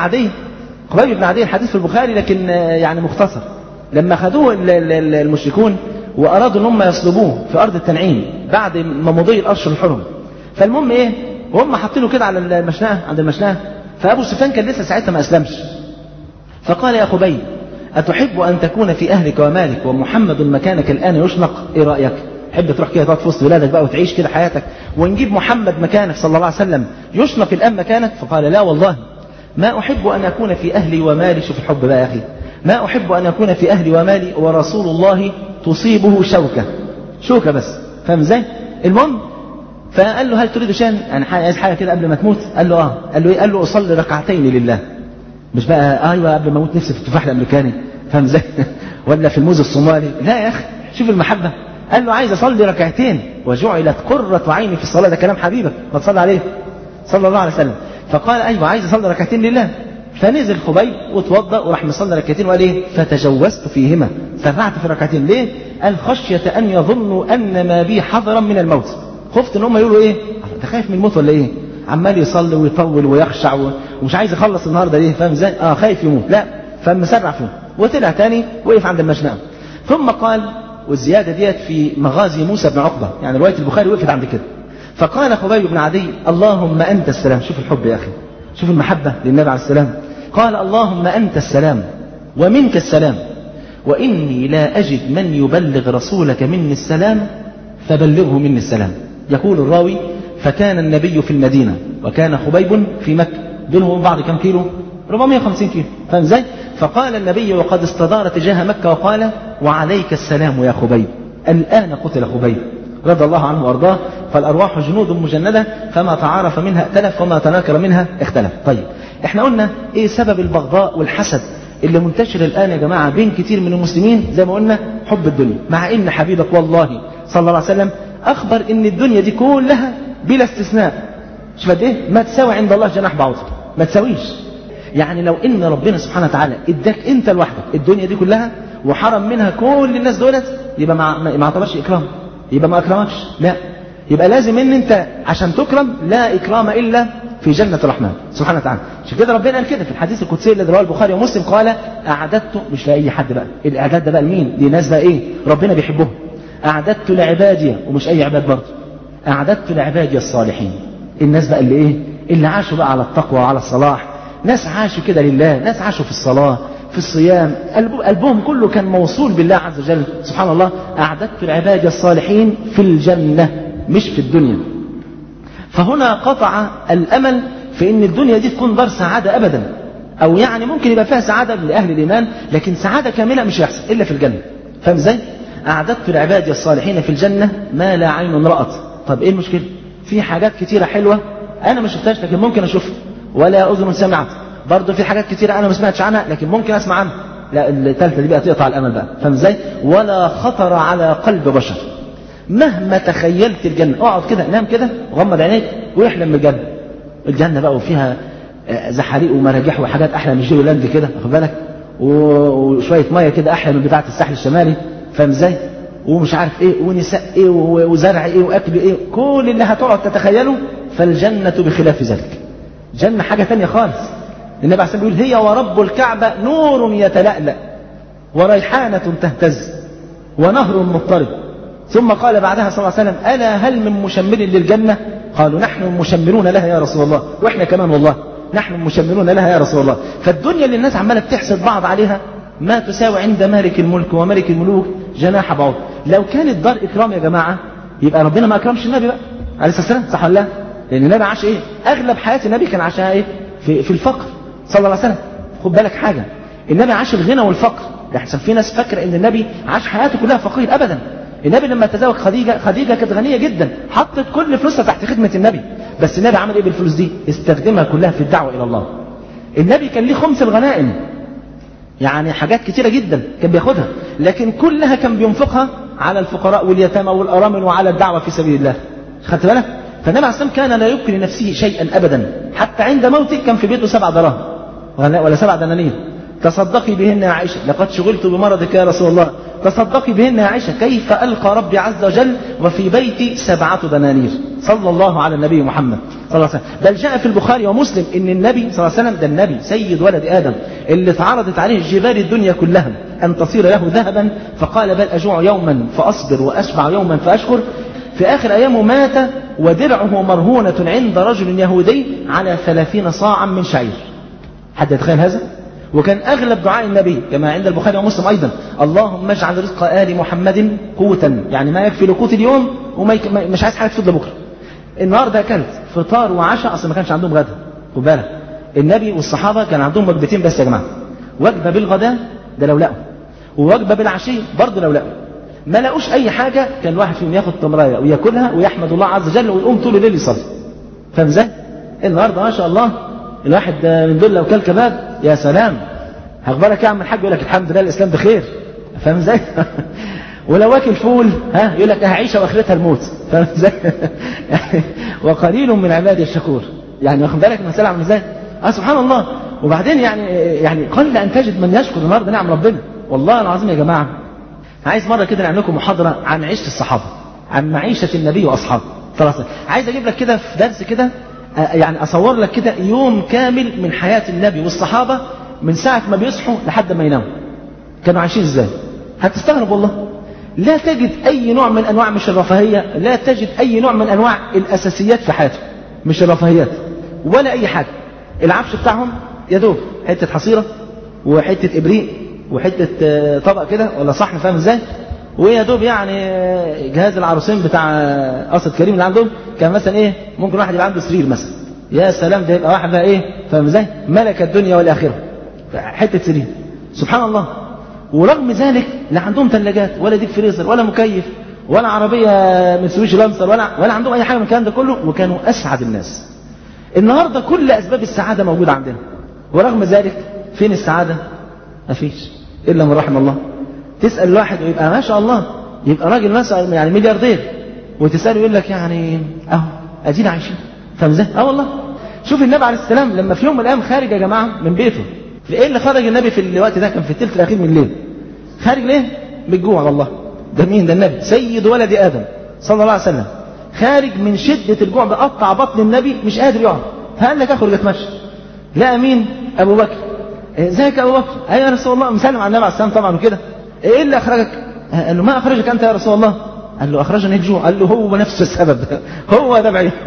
عدي الحديث في البخاري لكن يعني مختصر، لما خدوه المشركون وارادوا ان هم يصلبوه في ارض التنعيم بعد ما مضي الاشهر الحرم، فالمهم ايه، وهم حاطينه كده على المشنقه عند المشنقه، فابو سفيان كان لسه ساعتها ما اسلمش، فقال يا خبيب اتحب ان تكون في اهلك ومالك ومحمد مكانك الان يشنق؟ ايه رايك؟ تحب تروح كده تقعد في وسط ولادك بقى وتعيش كده حياتك ونجيب محمد مكانك صلى الله عليه وسلم يشنق الآن مكانك؟ فقال لا والله ما أحب أن أكون في أهلي ومالي. شوف الحب بقى يا أخي، ما أحب أن أكون في أهلي ومالي ورسول الله تصيبه شوكة بس، فاهم ازاي؟ المهم فقال له هل تريد شيئا؟ يعني عايز حاجة كده قبل ما تموت؟ قال له قال له ايه؟ قال له أصلي ركعتين لله. مش بقى ايوه قبل ما اموت نفسي في التفاح الامريكاني، فاهم ازاي؟ ولا في الموز الصومالي، لا يا اخي، شوف المحبة. قال له عايز اصلي ركعتين وجعلت قرة عيني في الصلاة. ده كلام حبيبك ما تصلي عليه صلى الله عليه وسلم. فقال ايوه عايز اصلي ركعتين لله. فنزل خبيب وتوضأ وراح مصلي ركعتين وقال ايه؟ فتجوزت فيهما، سرعت في ركعتين. ليه؟ قال خشية ان يظنوا ان ما بي حذرا من الموت. خفت ان هم يقولوا ايه؟ انت خايف من الموت ولا ايه؟ عمال يصلي ويطول ويخشع ومش عايز يخلص النهارده ليه؟ فاهم ازاي؟ خايف يموت. لا، فمسرع فيه وطلع تاني وقف عند المشنقة. ثم قال، والزيادة ديت في مغازي موسى بن عقبة، يعني رواية البخاري وقفت عند كده. فقال خبيب بن عدي اللهم أنت السلام. شوف الحب يا أخي، شوف المحبة للنبي عليه السلام. قال اللهم أنت السلام ومنك السلام وإني لا أجد من يبلغ رسولك مني السلام فبلغه مني السلام. يقول الراوي فكان النبي في المدينة وكان خبيب في مكة، بينهم وبين بعض كم كيلو؟ 450 كيلو، فاهم ازاي؟ فقال النبي وقد استدار تجاه مكة وقال وعليك السلام يا خبيب. الآن قتل خبيب رضي الله عنه وارضاه. فالأرواح جنود مجندة فما تعارف منها ائتلف وما تناكر منها اختلف. طيب احنا قلنا ايه سبب البغضاء والحسد اللي منتشر الآن يا جماعة بين كتير من المسلمين؟ زي ما قلنا حب الدنيا، مع ان حبيبك والله صلى الله عليه وسلم أخبر ان الدنيا دي كلها بلا استثناء شوف قد ايه ما تساوي عند الله جناح بعوض، ما تساويش. يعني لو ان ربنا سبحانه وتعالى اداك انت لوحدك الدنيا دي كلها وحرم منها كل الناس دولت، يبقى ما اعتبرش اكرام، يبقى ما اكرمكش. لا، يبقى لازم ان انت عشان تكرم لا اكرام الا في جنة الرحمن سبحانه وتعالى. عشان كده ربنا قال كده في الحديث القدسي اللي رواه البخاري ومسلم، قال اعددت، مش لاي حد بقى، الاعداد ده بقى لمين؟ لناس بقى ايه ربنا بيحبهم. اعددت لعبادي، ومش اي عباد برضه، اعددت لعبادي الصالحين، الناس بقى اللي ايه؟ اللي عاشوا بقى على التقوى وعلى الصلاح، ناس عاشوا كده لله، ناس عاشوا في الصلاة في الصيام، قلبهم كله كان موصول بالله عز وجل سبحان الله. أعددت العباد الصالحين في الجنة مش في الدنيا. فهنا قطع الأمل في أن الدنيا دي تكون دار سعادة أبدا، أو يعني ممكن يبقى فيها سعادة لأهل الإيمان لكن سعادة كاملة مش هيحصل إلا في الجنة، فاهم ازاي؟ أعددت العباد الصالحين في الجنة ما لا عين رأت. طب إيه المشكلة؟ في حاجات كتيرة حلوة أنا ما شفتهاش لكن ممكن أشوفها، ولا أذن سمعت. برضه في حاجات كتيرة أنا ما سمعتش عنها لكن ممكن أسمع عنها، لا الثالثه دي بقى تقطع الامل بقى، فاهم ازاي؟ ولا خطر على قلب بشر. مهما تخيلت الجنه، اقعد كده نام كده وغمض عينيك واحلم بالجنه. الجنه بقى وفيها زحاليق ومراجيح وحاجات احلى من جيرو لاند كده، واخد بالك؟ وشويه ميه كده احلى من بتاعه الساحل الشمالي، فاهم ازاي؟ ومش عارف ايه ونساء ايه وزرع ايه واكل ايه، كل اللي هتقعد تتخيله. فالجنه بخلاف ذلك، جنه حاجه ثانيه خالص. النبي عليه الصلاه والسلام بيقول: هي ورب الكعبه نور يتلألأ وريحانه تهتز ونهر مضطرب. ثم قال بعدها صلى الله عليه وسلم: ألا هل من مشمر للجنة؟ قالوا: نحن مشمرون لها يا رسول الله. وإحنا كمان والله نحن مشمرون لها يا رسول الله. فالدنيا اللي الناس عمالة بتحسد بعض عليها ما تساوي عند مالك الملك وملك الملوك جناح بعوض. لو كانت دار إكرام يا جماعة يبقى ربنا ما أكرمش النبي بقى عليه الصلاة والسلام، صح ولا لا؟ لأن النبي عاش إيه؟ أغلب حياة النبي كان عاشها إيه؟ في الفقر صلى الله عليه وسلم. خد بالك حاجة، النبي عاش الغنى والفقر. يحسن في ناس فاكرة إن النبي عاش حياته كلها فقير، أبدا. النبي لما تزوج خديجة كانت غنية جدا، حطت كل فلوسها تحت خدمة النبي. بس النبي عمل ايه بالفلوس دي؟ استخدمها كلها في الدعوة إلى الله. النبي كان ليه خمس الغنائم، يعني حاجات كتيرة جدا كان بياخدها، لكن كلها كان بينفقها على الفقراء واليتامى والأرامل وعلى الدعوة في سبيل الله. خدت بالك؟ فالنبي عليه الصلاة والسلام كان لا يبقي لنفسه شيئا أبدا، حتى عند موته كان في بيته 7 دراهم ولا 7 دنانير. تصدقي بهن يا عائشة، لقد شغلت بمرضك يا رسول الله. تصدقي بهن يا عائشة، كيف ألقى ربي عز وجل وفي بيتي 7 دنانير. صلى الله على النبي محمد صلى الله عليه وسلم. بل جاء في البخاري ومسلم إن النبي صلى الله عليه وسلم، ده النبي سيد ولد آدم اللي اتعرضت عليه جبال الدنيا كلها أن تصير له ذهبا، فقال: بل أجوع يوما فأصبر وأشبع يوما فأشكر. في آخر أيامه مات ودرعه مرهونة عند رجل يهودي على 30 صاعا من شعير. حد يتخيل هذا؟ وكان أغلب دعاء النبي كما عند البخاري ومسلم أيضا: اللهم اجعل رزق آل محمد قوتا، يعني ما يكفي لقوت اليوم ومش عايز حاجة تفضل بكرة. النهارده أكلت فطار وعشاء، أصلا ما كانش عندهم غدا. خد بالك، النبي والصحابة كان عندهم وجبتين بس يا جماعة، وجبة بالغداء ده لو لقوا، ووجبة بالعشي برضه لو لقوا. ما لقوش أي حاجة كان الواحد فيهم ياخد تمراية وياكلها ويحمد الله عز وجل ويقوم طول الليل يصلي. فاهم ازاي؟ النهارده ما شاء الله الواحد من دول لو كل كباب يا سلام، هخبرك يا عم الحاج يقول لك الحمد لله الاسلام بخير. فاهم ازاي؟ ولو واكل فول يقول لك هعيشه واخرتها الموت. فاهم ازاي؟ يعني وقليل من عبادي الشكور. يعني واخد بالك المساله عامله ازاي؟ سبحان الله. وبعدين يعني قل ان تجد من يشكر النهارده نعم ربنا. والله العظيم يا جماعه عايز مره كده نعمل لكم محاضره عن عيشه الصحابه، عن معيشه النبي واصحابه صلى الله عليه وسلم. عايز اجيب لك كده في درس كده، يعني أصور لك كده يوم كامل من حياة النبي والصحابة من ساعة ما بيصحوا لحد ما يناموا كانوا عايشين ازاي. هتستغرب والله. لا تجد أي نوع من أنواع مش الرفاهية، لا تجد أي نوع من أنواع الأساسيات في حياتهم، مش الرفاهيات ولا أي حاجة. العفش بتاعهم يدوب حتة حصيرة وحتة إبريق وحتة طبق كده ولا صحن، فاهم ازاي؟ ويا دوب يعني جهاز العروسين بتاع قصة كريم اللي عندهم كان مثلا ايه، ممكن واحد يبقى عنده سرير مثلا، يا سلام ده يبقى واحد بقى ايه، فاهم ازاي؟ ملك الدنيا والاخره، حته سرير سبحان الله. ورغم ذلك لا عندهم ثلاجات ولا ديب فريزر ولا مكيف ولا عربيه متسويشي لانسر ولا عندهم اي حاجه من الكلام ده كله، وكانوا اسعد الناس. النهارده كل اسباب السعاده موجوده عندنا، ورغم ذلك فين السعاده؟ مفيش الا من رحم الله. تسأل الواحد ويبقى ما شاء الله يبقى راجل مثلا يعني ملياردير، وتسأله يقول لك يعني اهو ادينا عايشين. فاهم ازاي؟ والله. شوف النبي عليه السلام لما في يوم من الايام خارج يا جماعه من بيته، في ايه اللي خرج النبي في الوقت ده؟ كان في الثلث الاخير من الليل. خارج ليه؟ بالجوع والله. ده مين؟ ده النبي سيد ولد ادم صلى الله عليه وسلم، خارج من شده الجوع بقطع بطن النبي مش قادر يقعد، فقال لك اخرج اتمشى. لقى مين؟ ابو بكر. ازيك يا ابو بكر؟ ايوه يا رسول الله. مسلم على النبي عليه السلام طبعا وكده. ايه اللي اخرجك؟ قال له ما اخرجك انت يا رسول الله؟ قال له اخرجني الجوع. قال له هو نفس السبب هو ده بعيد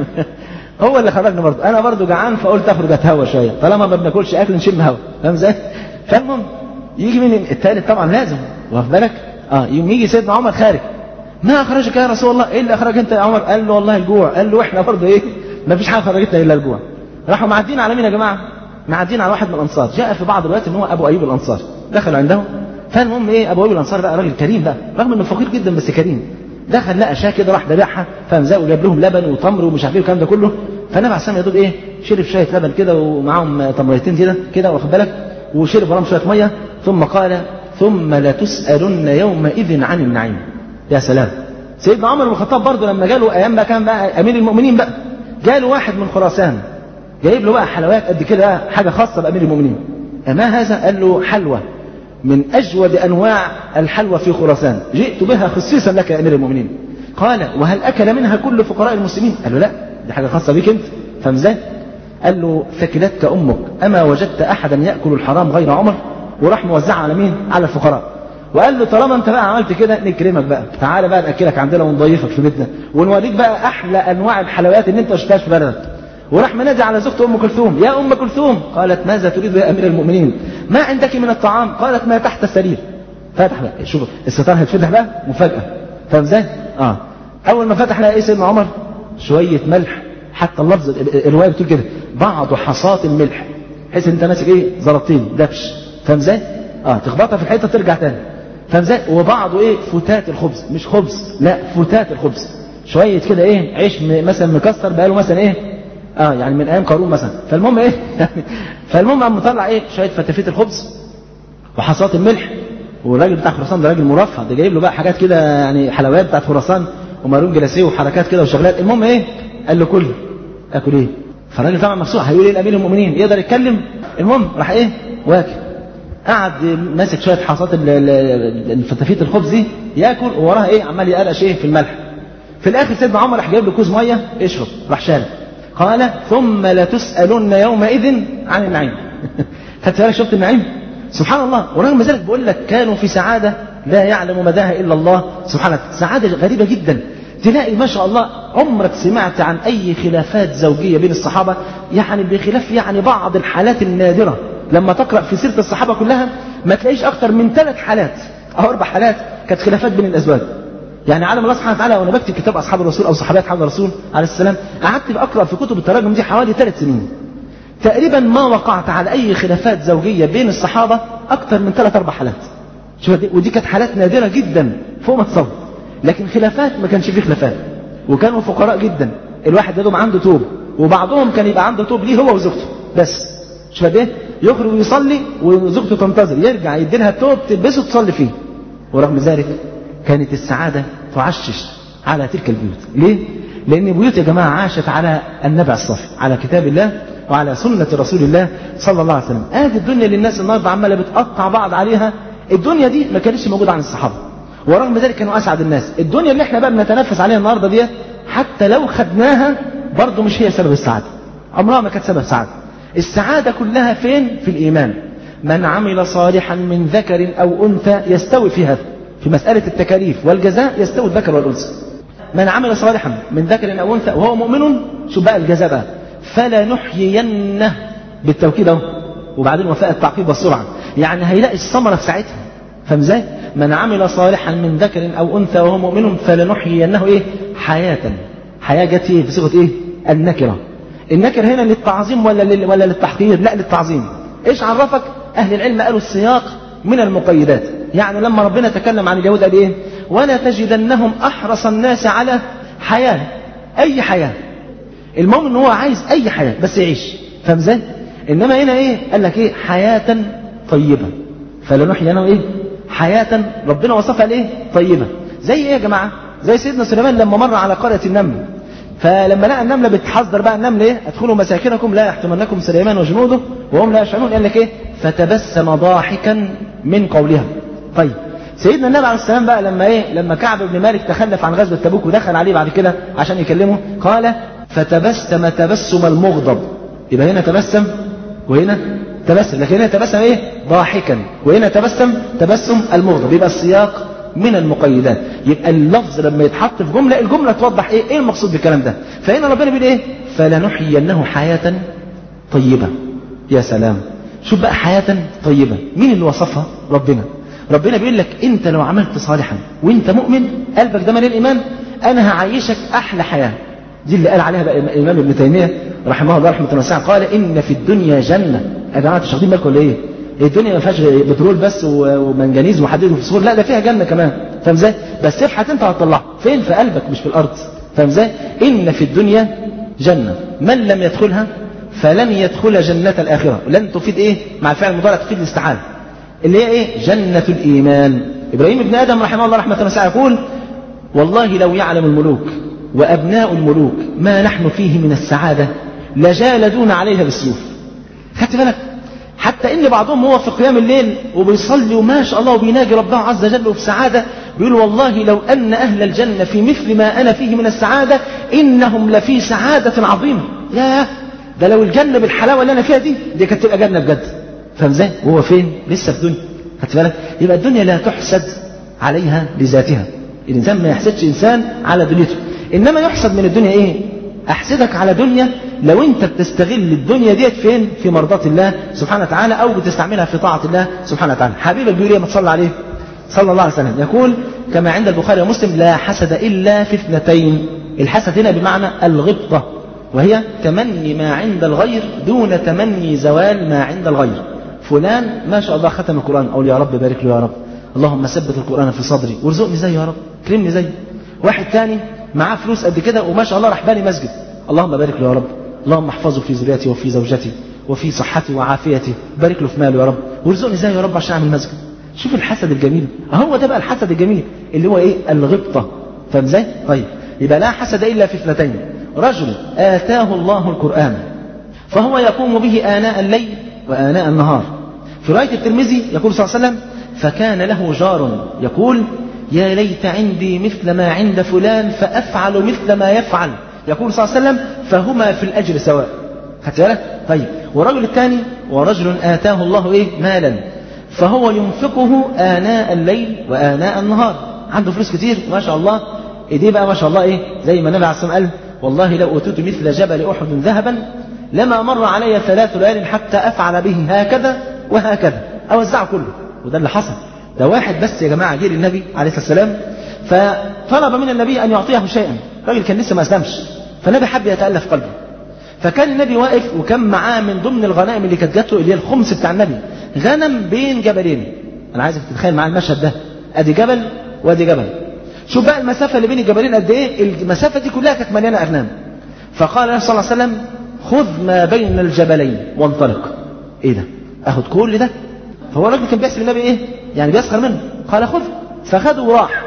هو اللي خرجني برضه، انا برضه جعان فقلت اخرج اتهوى شويه، طالما ما بناكلش اكل نشم هوا. فاهم ازاي؟ فالمهم يجي من الثالث طبعا لازم، واخد بالك؟ يوم يجي سيدنا عمر خارج، ما اخرجك يا رسول الله؟ ايه اللي اخرجك انت يا عمر؟ قال له والله الجوع. قال له احنا برضه ايه، ما فيش حاجه خرجتنا الا الجوع. راحوا معدين على مين يا جماعه؟ معدين على واحد من الانصار، جاء في بعض الروايات ان هو ابو ايوب الانصاري، دخلوا عندهم. فالمهم ايه، ابو ايوب الانصاري بقى راجل كريم بقى، رغم انه فقير جدا بس كريم. دخل لقى شاه كده راح ذبحها، فاهم ازاي؟ وجاب لهم لبن وتمر ومش عارف ايه والكلام ده كله. فالنبي عليه السلام يا دوب ايه، شرب شويه لبن كده ومعاهم تمرتين كده واخد بالك، وشرب وراهم شويه ميه ثم قال ثم لتسألن يومئذ عن النعيم. يا سلام. سيدنا عمر بن الخطاب برضه لما جاله أيام بقى كان بقى أمير المؤمنين بقى، جاله واحد من خراسان جايب له بقى حلويات قد كده، حاجة خاصة بأمير المؤمنين. ما هذا؟ قال له حلوى من أجود أنواع الحلوى في خراسان، جئت بها خصيصا لك يا أمير المؤمنين. قال وهل أكل منها كل فقراء المسلمين؟ قال له لا، دي حاجة خاصة بك أنت. فاهم ازاي؟ قال له ثكلتك أمك، أما وجدت أحدا يأكل الحرام غير عمر؟ وراح موزعها على مين؟ على الفقراء. وقال له طالما انت بقى عملت كده نكرمك بقى، تعالى بقى ناكلك عندنا ونضيفك في بيتنا ونوريك بقى احلى انواع الحلويات اللي انت ما شفتهاش في بلدك. وراح منادي على زوجته ام كلثوم، يا ام كلثوم. قالت ماذا تريد يا امير المؤمنين؟ ما عندك من الطعام؟ قالت ما تحت السرير. فتح بقى، شوف الستار هيتفتح بقى مفاجاه. فاهم ازاي؟ اول ما فتح لقى ايه سيدنا عمر؟ شويه ملح، حتى اللفظ الروايه بتقول كده بعض حصات الملح، بحيث انت ماسك ايه؟ زلطين دبش. فاهم ازاي؟ تخبطها في الحيطه ترجع تاني. فاهم ازاي؟ وبعضه ايه؟ فتات الخبز، مش خبز، لا فتات الخبز، شويه كده ايه؟ عيش مثلا مكسر بقاله مثلا ايه؟ يعني من ايام قارون مثلا. فالمهم ايه؟ فالمهم قام مطلع ايه؟ شويه فتافيت الخبز وحصات الملح. والراجل بتاع خراسان ده راجل مرفه، ده جايب له بقى حاجات كده يعني حلويات بتاعت خراسان ومارون جلاسيه وحركات كده وشغلات. المهم ايه؟ قال له كل. اكل ايه؟ فالراجل طبعا مكسوح، هيقول ايه الامير المؤمنين؟ يقدر يتكلم؟ المهم راح ايه؟ واكل. قعد ماسك شويه حصات الفتافيت الخبز دي ياكل، ووراها ايه؟ عمال يقلقش ايه؟ في الملح. في الاخر سيدنا عمر راح جايب له كوز ميه اشرب، راح شارب. قال ثم لتسألن يومئذ عن النعيم. خدت بالك؟ شفت النعيم؟ سبحان الله. ورغم ذلك بقول لك كانوا في سعاده لا يعلم مداها الا الله سبحانه. سعاده غريبه جدا. تلاقي ما شاء الله عمرك سمعت عن اي خلافات زوجيه بين الصحابه، يعني بخلاف يعني بعض الحالات النادره. لما تقرا في سيره الصحابه كلها ما تلاقيش اكثر من 3 حالات او 4 حالات كانت خلافات بين الازواج. يعني علم الله سبحانه وتعالى. وانا بكتب كتاب اصحاب الرسول او صحابات اصحاب الرسول عليه السلام، قعدت اقرا في كتب التراجم دي حوالي 3 سنين تقريبا، ما وقعت على اي خلافات زوجيه بين الصحابه اكثر من 3-4 حالات. شوف دي، ودي كانت حالات نادره جدا فوق ما تصور. لكن خلافات ما كانش فيه خلافات، وكانوا فقراء جدا. الواحد يدوم عنده توب، وبعضهم كان يبقى عنده توب ليه هو وزوجته بس. شوف ايه؟ يخرج ويصلي وزوجته تنتظر، يرجع يديلها التوب تلبسه تصلي فيه. ورغم ذلك كانت السعاده تعشش على تلك البيوت. ليه؟ لان بيوت يا جماعه عاشت على النبع الصافي، على كتاب الله وعلى سنه رسول الله صلى الله عليه وسلم. الدنيا اللي الناس النهارده عماله بتقطع بعض عليها، الدنيا دي ما كانتش موجوده عن الصحابه، ورغم ذلك كانوا اسعد الناس. الدنيا اللي احنا بقى بنتنفس عليها النهارده دي حتى لو خدناها برضه مش هي سبب السعاده، عمرها ما كانت سبب سعاده. السعاده كلها فين؟ في الايمان. من عمل صالحا من ذكر او انثى يستوي في هذا، في مساله التكاليف والجزاء يستوي الذكر والانثى. من عمل صالحا من ذكر او انثى وهو مؤمن، شو بقى الجزاء بقى؟ فلنحيينه، بالتوكيد اهو، وبعدين وفاء التعقيب والسرعه، يعني هيلاقي الثمره في ساعتها. فاهم ازاي؟ من عمل صالحا من ذكر او انثى وهو مؤمن فلنحيينه ايه؟ حياه. حياه جت ايه؟ بصيغه ايه؟ النكره. النكر هنا للتعظيم ولا للتحقير؟ لا، للتعظيم. ايش عرفك؟ اهل العلم قالوا السياق من المقيدات. يعني لما ربنا تكلم عن اليهود قال ايه؟ ولا تجدنهم احرص الناس على حياه، اي حياه. المهم ان هو عايز اي حياه بس يعيش. فاهم ازاي؟ انما هنا ايه؟ قال لك ايه؟ حياه طيبه. فلنحيينه ايه؟ حياه ربنا وصفها الايه؟ طيبه. زي ايه يا جماعه؟ زي سيدنا سليمان لما مر على قريه النمل، فلما لقى النمله بتحذر بقى النمل ايه؟ ادخلوا مساكنكم لا يحطمنكم سليمان وجنوده وهم لا يشعرون. قال لك ايه؟ فتبسم ضاحكا من قولها. طيب سيدنا النبي عليه السلام بقى لما ايه؟ لما كعب بن مالك تخلف عن غزوه تبوك ودخل عليه بعد كده عشان يكلمه، قال فتبسم تبسم المغضب. يبقى هنا تبسم وهنا تبسم، لكن هنا تبسم ايه؟ ضاحكا، وهنا تبسم تبسم المغضب. يبقى السياق من المقيدات. يبقى اللفظ لما يتحط في جمله، الجمله توضح ايه المقصود بالكلام ده. فهنا ربنا بيقول ايه؟ فلنحيينه حياه طيبه. يا سلام، شوف بقى حياه طيبه، مين اللي وصفها؟ ربنا. ربنا بيقول لك انت لو عملت صالحا وانت مؤمن، قلبك ده مليان ايمان، انا هعيشك احلى حياه. دي اللي قال عليها بقى الامام ابن تيميه رحمه الله رحمه واسعه، قال ان في الدنيا جنه. يا جماعه انتوا واخدين بالكم ولا ايه؟ الدنيا ما فيهاش بترول بس ومنجنيز وحديد وفسفور، لا ده فيها جنه كمان. فاهم ازاي؟ بس ابحث انت هتطلعها فين؟ في قلبك مش في الارض. فاهم ازاي؟ ان في الدنيا جنه من لم يدخلها فلن يدخل جنه الاخره. لن تفيد ايه؟ مع الفعل المضارع تفيد الاستحاله. اللي هي ايه؟ جنة الإيمان. إبراهيم ابن آدم رحمه الله رحمة واسعة يقول: والله لو يعلم الملوك وأبناء الملوك ما نحن فيه من السعادة لجالدون عليها بالسيوف. خدت بالك؟ حتى إن بعضهم هو في قيام الليل وبيصلي وما شاء الله وبيناجي ربنا عز وجل وفي سعادة، بيقول: والله لو أن أهل الجنة في مثل ما أنا فيه من السعادة إنهم لفي سعادة عظيمة. ياه، ده لو الجنة بالحلاوة اللي أنا فيها دي كانت تبقى جنة بجد. فاهم ازاي؟ وهو فين؟ لسه في الدنيا. خدت بالك؟ يبقى الدنيا لا تحسد عليها لذاتها. الإنسان ما يحسدش إنسان على دنيته، إنما يحسد من الدنيا إيه؟ أحسدك على دنيا لو أنت بتستغل الدنيا ديت فين؟ في مرضاة الله سبحانه وتعالى، أو بتستعملها في طاعة الله سبحانه وتعالى. حبيبك بيقول إيه؟ ما تصلى عليه صلى الله عليه وسلم، يقول كما عند البخاري ومسلم: لا حسد إلا في اثنتين. الحسد هنا بمعنى الغبطة، وهي تمني ما عند الغير دون تمني زوال ما عند الغير. فلان ما شاء الله ختم القرآن، أقول يا رب بارك له يا رب، اللهم ثبت القرآن في صدري وارزقني زيه يا رب، كرمني زيه. واحد تاني معاه فلوس قد كده وما شاء الله راح باني مسجد، اللهم بارك له يا رب، اللهم احفظه في ذريتي وفي زوجتي وفي صحتي وعافيتي، بارك له في ماله يا رب، وارزقني زيه يا رب عشان اعمل مسجد. شوف الحسد الجميل، هو ده بقى الحسد الجميل اللي هو ايه؟ الغبطة. فاهم ازاي؟ طيب، يبقى لا حسد إلا في اثنتين: رجل آتاه الله القرآن فهو يقوم به آناء الليل وآناء النهار. في رواية الترمذي يقول صلى الله عليه وسلم: فكان له جار يقول: يا ليت عندي مثل ما عند فلان فأفعل مثل ما يفعل. يقول صلى الله عليه وسلم: فهما في الأجر سواء. خدت بالك؟ طيب، والرجل الثاني: ورجل آتاه الله إيه؟ مالا فهو ينفقه آناء الليل وآناء النهار. عنده فلوس كتير ما شاء الله، إيديه بقى ما شاء الله إيه؟ زي ما النبي عليه الصلاة والسلام قال: والله لو أوتيت مثل جبل أحد ذهبا لما مر علي 3 ليال حتى أفعل به هكذا وهكذا، أوزعه كله. وده اللي حصل. ده واحد بس يا جماعة جه للنبي عليه الصلاة والسلام فطلب من النبي أن يعطيه شيئا. الراجل كان لسه ما أسلمش، فالنبي حب يتألف قلبه، فكان النبي واقف وكان معاه من ضمن الغنائم اللي كانت جات له اللي هي الخمس بتاع النبي غنم بين جبلين. أنا عايزك تتخيل معايا المشهد ده، أدي جبل وأدي جبل. شوف بقى المسافة اللي بين الجبلين قد إيه؟ المسافة دي كلها كانت مليانة أغنام. فقال له صلى الله عليه وسلم: خذ ما بين الجبلين وانطلق. إيه ده؟ أخذ كل ده؟ فهو الراجل كان بيحسب النبي إيه؟ يعني بيسخر منه. قال: خذ. فخذه وراح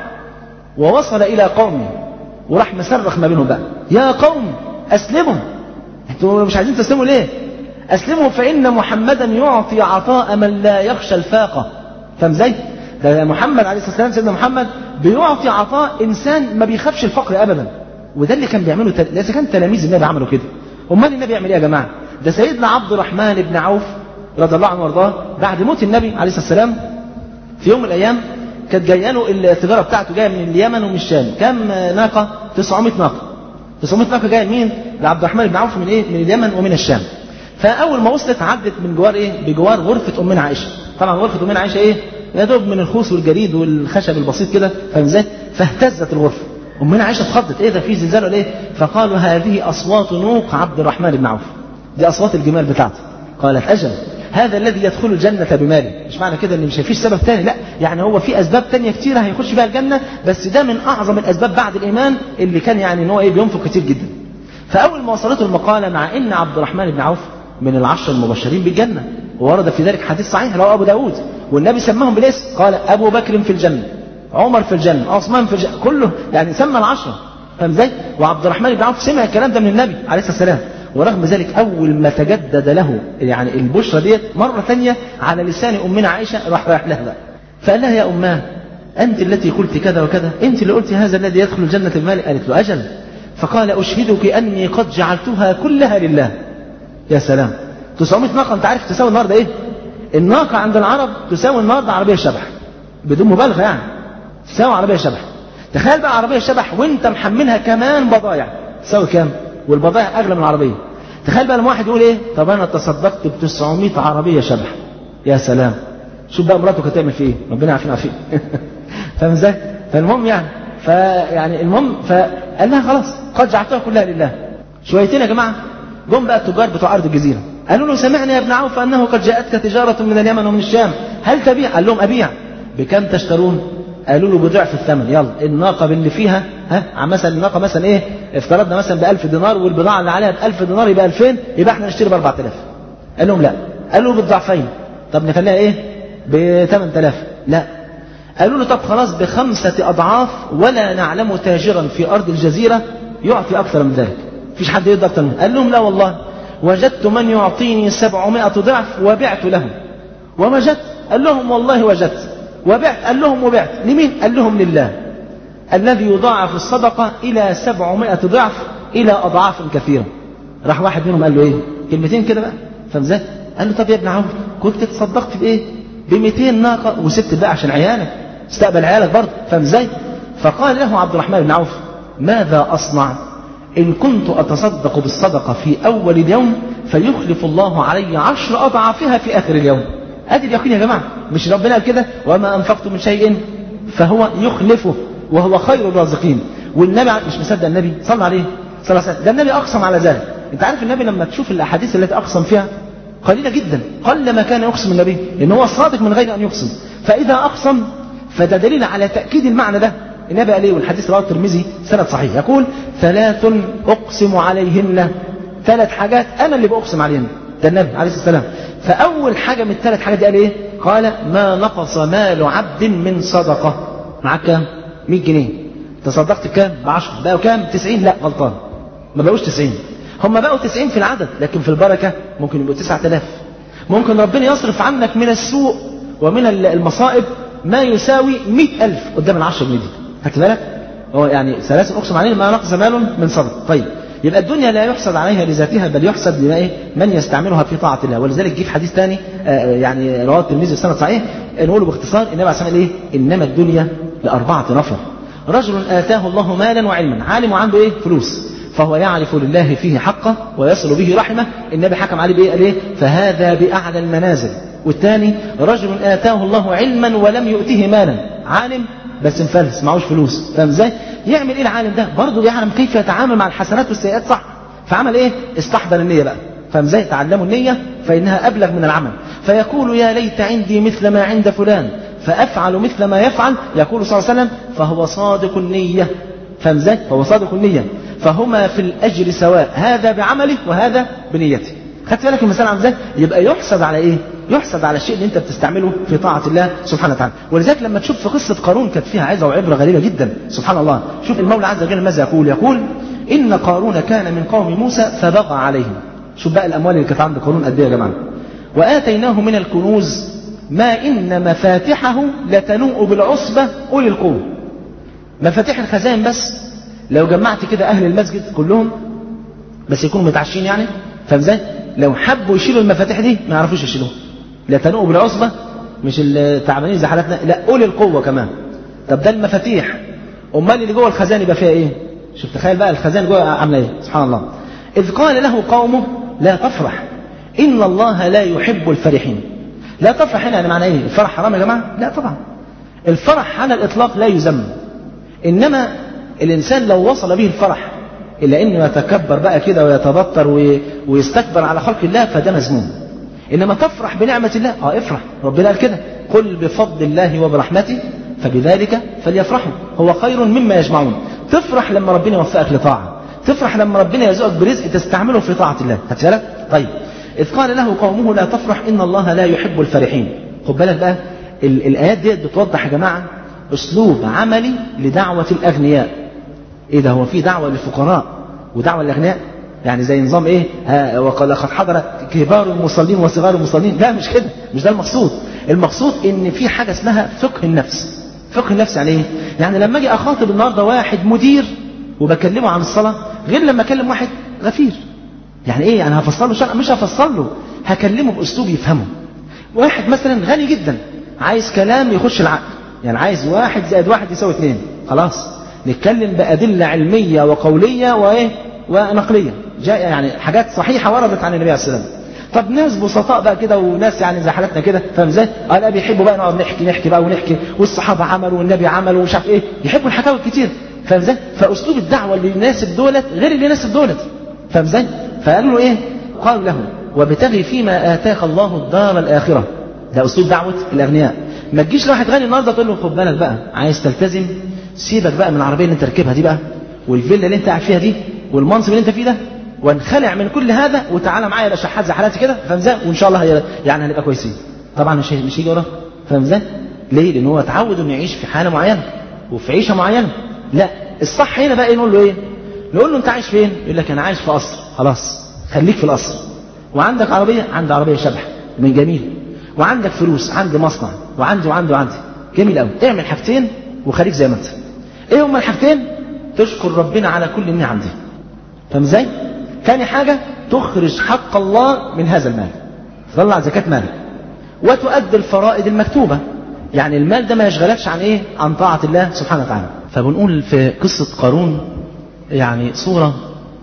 ووصل إلى قومه وراح مصرخ ما بينهم بقى: يا قوم أسلموا، أنتوا مش عايزين تسلموا ليه؟ أسلموا فإن محمدا يعطي عطاء من لا يخشى الفاقة. فاهم ازاي؟ ده محمد عليه الصلاة والسلام، سيدنا محمد بيعطي عطاء إنسان ما بيخافش الفقر أبدا. وده اللي كان بيعمله إذا كان تلاميذ النبي عملوا كده، أمال النبي يعمل إيه يا جماعة؟ ده سيدنا عبد الرحمن بن عوف رضي الله عنه وارضاه بعد موت النبي عليه الصلاة والسلام في يوم من الأيام كانت جايه له التجارة بتاعته جاية من اليمن ومن الشام. كم ناقة؟ 900 ناقة. 900 ناقة جاية مين؟ لعبد الرحمن بن عوف من إيه؟ من اليمن ومن الشام. فأول ما وصلت عدت من جوار إيه؟ بجوار غرفة أمنا عائشة. طبعا غرفة أمنا عائشة إيه؟ يا دوب من الخوص والجريد والخشب البسيط كده، فاهم ازاي؟ فاهتزت الغرفة. أمنا عائشة اتخضت: إيه ده؟ في زلزال ولا إيه؟ فقالوا: هذه أصوات نوق عبد الرحمن بن عوف، دي أصوات الجمال بتاعته. قالت: أجل، هذا الذي يدخل الجنة بماله. مش معنى كده ان مش فيش سبب تاني، لا، يعني هو في اسباب تانية كتيرة هيخش بها الجنة، بس ده من اعظم الاسباب بعد الايمان اللي كان يعني ان هو ايه؟ بينفق كتير جدا. فاول ما وصلته المقالة مع ان عبد الرحمن بن عوف من العشر المبشرين بالجنة، وورد في ذلك حديث صحيح رواه ابو داود، والنبي سماهم بالاسم، قال: ابو بكر في الجنة، عمر في الجنة، عثمان في الجنة، كله يعني سمى العشرة. فاهم ازاي؟ وعبد الرحمن بن عوف سمع الكلام ده من النبي عليه الصلاة والسلام، ورغم ذلك أول ما تجدد له يعني البشرى ديت مرة ثانية على لسان أمنا عائشة راح لها بقى، فقال لها: يا أماه، أنت التي قلت كذا وكذا، أنت اللي قلت هذا الذي يدخل الجنة بمال. قالت له: أجل. فقال: أشهدك أني قد جعلتها كلها لله. يا سلام، 900 ناقة أنت عارف تساوي النهارده إيه؟ الناقة عند العرب تساوي النهارده عربية شبح، بدون مبالغة يعني، تساوي عربية شبح. تخيل بقى عربية شبح وأنت محملها كمان بضايع، تساوي كام؟ والبضائع أغلى من العربية. تخيل بقى لما واحد يقول إيه؟ طب أنا تصدقت ب 900 عربية شبح. يا سلام، شوف بقى مراته كانت تعمل فيه إيه؟ ربنا يعافينا فيه. فاهم إزاي؟ فالمهم يعني المهم فقال لها: خلاص قد جعلتها كلها لله. شويتين يا جماعة جم بقى التجار بتوع أرض الجزيرة قالوا له: سمعنا يا ابن عوف أنه قد جاءتك تجارة من اليمن ومن الشام، هل تبيع؟ قال لهم: أبيع. بكم تشترون؟ قالوا له: بضعف الثمن. يلا الناقة اللي فيها مثلا الناقة مثلا ايه؟ افترضنا مثلا ب1000 دينار والبضاعة اللي عليها ب1000 دينار يبقى 2000، يبقى احنا نشتري ب4000. قال لهم: لا. قالوا: بالضعفين. طب نخليها ايه؟ ب8000. لا، قالوا له طب خلاص ب5 أضعاف، ولا نعلم تاجرا في أرض الجزيرة يعطي أكثر من ذلك، مفيش حد يقدر أكثر منه. قال لهم لا والله، وجدت من يعطيني 700 ضعف وبعت له. ووجدت، قال لهم والله وجدت وبعت. قال لهم وبعت لمين؟ قال لهم لله الذي يضاعف الصدقة إلى 700 ضعف إلى أضعاف كثيرة. راح واحد منهم قال له إيه؟ كلمتين كده بقى، فاهم ازاي؟ قال له طب يا ابن عوف، كنت تصدقت بإيه؟ ب200 ناقة وسبت بقى عشان عيالك، استقبل عيالك برضه، فاهم ازاي؟ فقال له عبد الرحمن بن عوف ماذا أصنع إن كنت أتصدق بالصدقة في أول اليوم فيخلف الله علي 10 أضعافها في آخر اليوم. أدي اليقين يا جماعة، مش ربنا قال كده وما أنفقتم من شيء فهو يخلفه وهو خير الرازقين. والنبي مش مصدق النبي صلى عليه صلى الله عليه وسلم، ده النبي أقسم على ذلك. أنت عارف النبي لما تشوف الأحاديث التي أقسم فيها قليلة جدا، قل ما كان يقسم النبي، لأن هو الصادق من غير أن يقسم. فإذا أقسم فده دليل على تأكيد المعنى ده. النبي قال ايه؟ والحديث رواه الترمذي سند صحيح، يقول 3 أقسم عليهن، 3 حاجات أنا اللي بأقسم عليهن، ده النبي عليه الصلاة والسلام. فأول حاجة من ال3 حاجات دي قال ايه؟ قال ما نقص مال عبد من صدقة. معاك كام؟ 100 جنيه، تصدقت بكام؟ ب10، بقوا كام؟ 90. لا غلطان، ما بقوش 90، هم بقوا 90 في العدد، لكن في البركة ممكن يبقوا 9000. ممكن ربنا يصرف عنك من السوء ومن المصائب ما يساوي 100,000 قدام ال10 جنيه دي. خدت بالك؟ هو يعني 3 أقسم عليه ما نقص مال من صدقة. طيب، يبقى الدنيا لا يحسد عليها لذاتها، بل يحسد لما من يستعملها في طاعة الله. ولذلك جه في حديث ثاني يعني رواه الترمذي بسند صحيح، نقوله باختصار، النبي عليه الصلاة والسلام ايه؟ انما الدنيا ل4 نفر: رجل آتاه الله مالا وعلما، عالم وعنده ايه؟ فلوس، فهو يعرف لله فيه حقه ويصل به رحمه. النبي حكم عليه بايه؟ قال ايه؟ فهذا بأعلى المنازل. والثاني رجل آتاه الله علما ولم يؤته مالا، عالم بس مفلس معهوش فلوس، فاهم ازاي؟ يعمل ايه العالم ده؟ برضه يعلم كيف يتعامل مع الحسنات والسيئات صح، فعمل ايه؟ استحضر النية بقى، فاهم ازاي؟ تعلموا النية فإنها أبلغ من العمل. فيقول يا ليت عندي مثل ما عند فلان فأفعل مثل ما يفعل. يقول صلى الله عليه وسلم فهو صادق النية، فاهم ازاي؟ فهو صادق النية، فهما في الأجر سواء، هذا بعمله وهذا بنيته. خدت بالك المثال عن ازاي؟ يبقى يحسد على ايه؟ يحسد على الشيء اللي انت بتستعمله في طاعة الله سبحانه وتعالى. ولذلك لما تشوف في قصة قارون كانت فيها عظة وعبرة غريبة جدا، سبحان الله. شوف المولى عز وجل ماذا يقول؟ يقول إن قارون كان من قوم موسى فبغى عليهم. شوف بقى الأموال اللي كانت عند قارون قد ايه يا جماعة. وآتيناه من الكنوز ما إن مفاتحه لتنوء بالعصبة أولي القوة. مفاتيح الخزائن بس لو جمعت كده أهل المسجد كلهم بس يكونوا متعشين يعني، فاهم ازاي؟ لو حبوا يشيلوا المفاتيح دي ما يعرفوش يشيلوها. لا تنوء بالعصبة، مش التعبانين زي حالتنا، لا أولي القوة كمان. طب ده المفاتيح، أمال اللي جوه الخزان يبقى فيها إيه؟ شوف تخيل بقى الخزان جوه عاملة إيه، سبحان الله. إذ قال له قومه لا تفرح إن الله لا يحب الفرحين. لا تفرح هنا يعني معنى إيه؟ الفرح حرام يا جماعة؟ لا طبعا، الفرح على الإطلاق لا يذم، إنما الإنسان لو وصل به الفرح إلا إنه يتكبر بقى كده ويتبطر ويستكبر على خلق الله فده مذموم. إنما تفرح بنعمة الله، افرح، ربنا قال كده قل بفضل الله وبرحمته فبذلك فليفرحوا هو خير مما يجمعون. تفرح لما ربنا يوفقك لطاعة، تفرح لما ربنا يرزقك برزق تستعمله في طاعة الله. خدت بالك؟ طيب، إذ قال له قومه لا تفرح إن الله لا يحب الفرحين. خد بالك بقى الآيات دي بتوضح يا جماعة أسلوب عملي لدعوة الأغنياء. إيه ده؟ هو في دعوة للفقراء ودعوة للأغنياء؟ يعني زي نظام إيه؟ وقد حضر كبار المصلين وصغار المصلين؟ لا مش كده، مش ده المقصود. المقصود إن في حاجة اسمها فقه النفس. فقه النفس يعني إيه؟ يعني لما أجي أخاطب النهاردة واحد مدير وبكلمه عن الصلاة غير لما أكلم واحد غفير. يعني إيه؟ يعني هفصل له شرع؟ مش هفصل له، هكلمه بأسلوب يفهمه. واحد مثلا غني جدا عايز كلام يخش العقل، يعني عايز 1 زائد 1 يساوي 2، خلاص نتكلم بأدلة علمية وقولية وإيه ونقلية، جاء يعني حاجات صحيحة وردت عن النبي عليه السلام. طب ناس بسطاء بقى كده وناس يعني زي حالتنا كده، فاهم ازاي؟ قال بيحبوا بقى نقعد نحكي بقى ونحكي والصحابة عملوا والنبي عملوا ومش عارف ايه، يحبوا الحكاوي الكتير، فاهم ازاي؟ فأسلوب الدعوة اللي يناسب دولت غير اللي يناسب دولت، فاهم ازاي؟ فقالوا له ايه؟ قالوا له وابتغي فيما آتاك الله الدار الآخرة. ده أسلوب دعوة الأغنياء. ما تجيش لواحد غني النهارده تقول له خد بالك بقى، عايز تلتزم سيبك بقى من العربية اللي انت راكبها دي بقى والفيلا اللي انت قاعد فيها دي والمنصب اللي انت فيه ده، وانخلع من كل هذا وتعالى معايا يا شحات زي حالاتي كده، فاهم ازاي؟ وان شاء الله يعني هنبقى كويسين. طبعا مش هيجي وراه، فاهم ازاي؟ ليه؟ لان هو اتعود انه يعيش في حاله معينه وفي عيشه معينه. لا، الصح هنا بقى نقول له ايه؟ نقول له انت عايش فين؟ يقول لك انا عايش في قصر. خلاص خليك في القصر. وعندك عربيه؟ عندي عربيه شبح من جميل. وعندك فلوس؟ عندي مصنع وعندي. جميل قوي. اعمل حاجتين وخليك زي ما انت. ايه هما الحاجتين؟ تشكر ربنا على كل النعم دي. فاهم ازاي؟ ثاني حاجه تخرج حق الله من هذا المال، تطلع زكاه مالك، وتؤدي الفرائض المكتوبه. يعني المال ده ما يشغلكش عن ايه؟ عن طاعه الله سبحانه وتعالى. فبنقول في قصه قارون يعني صوره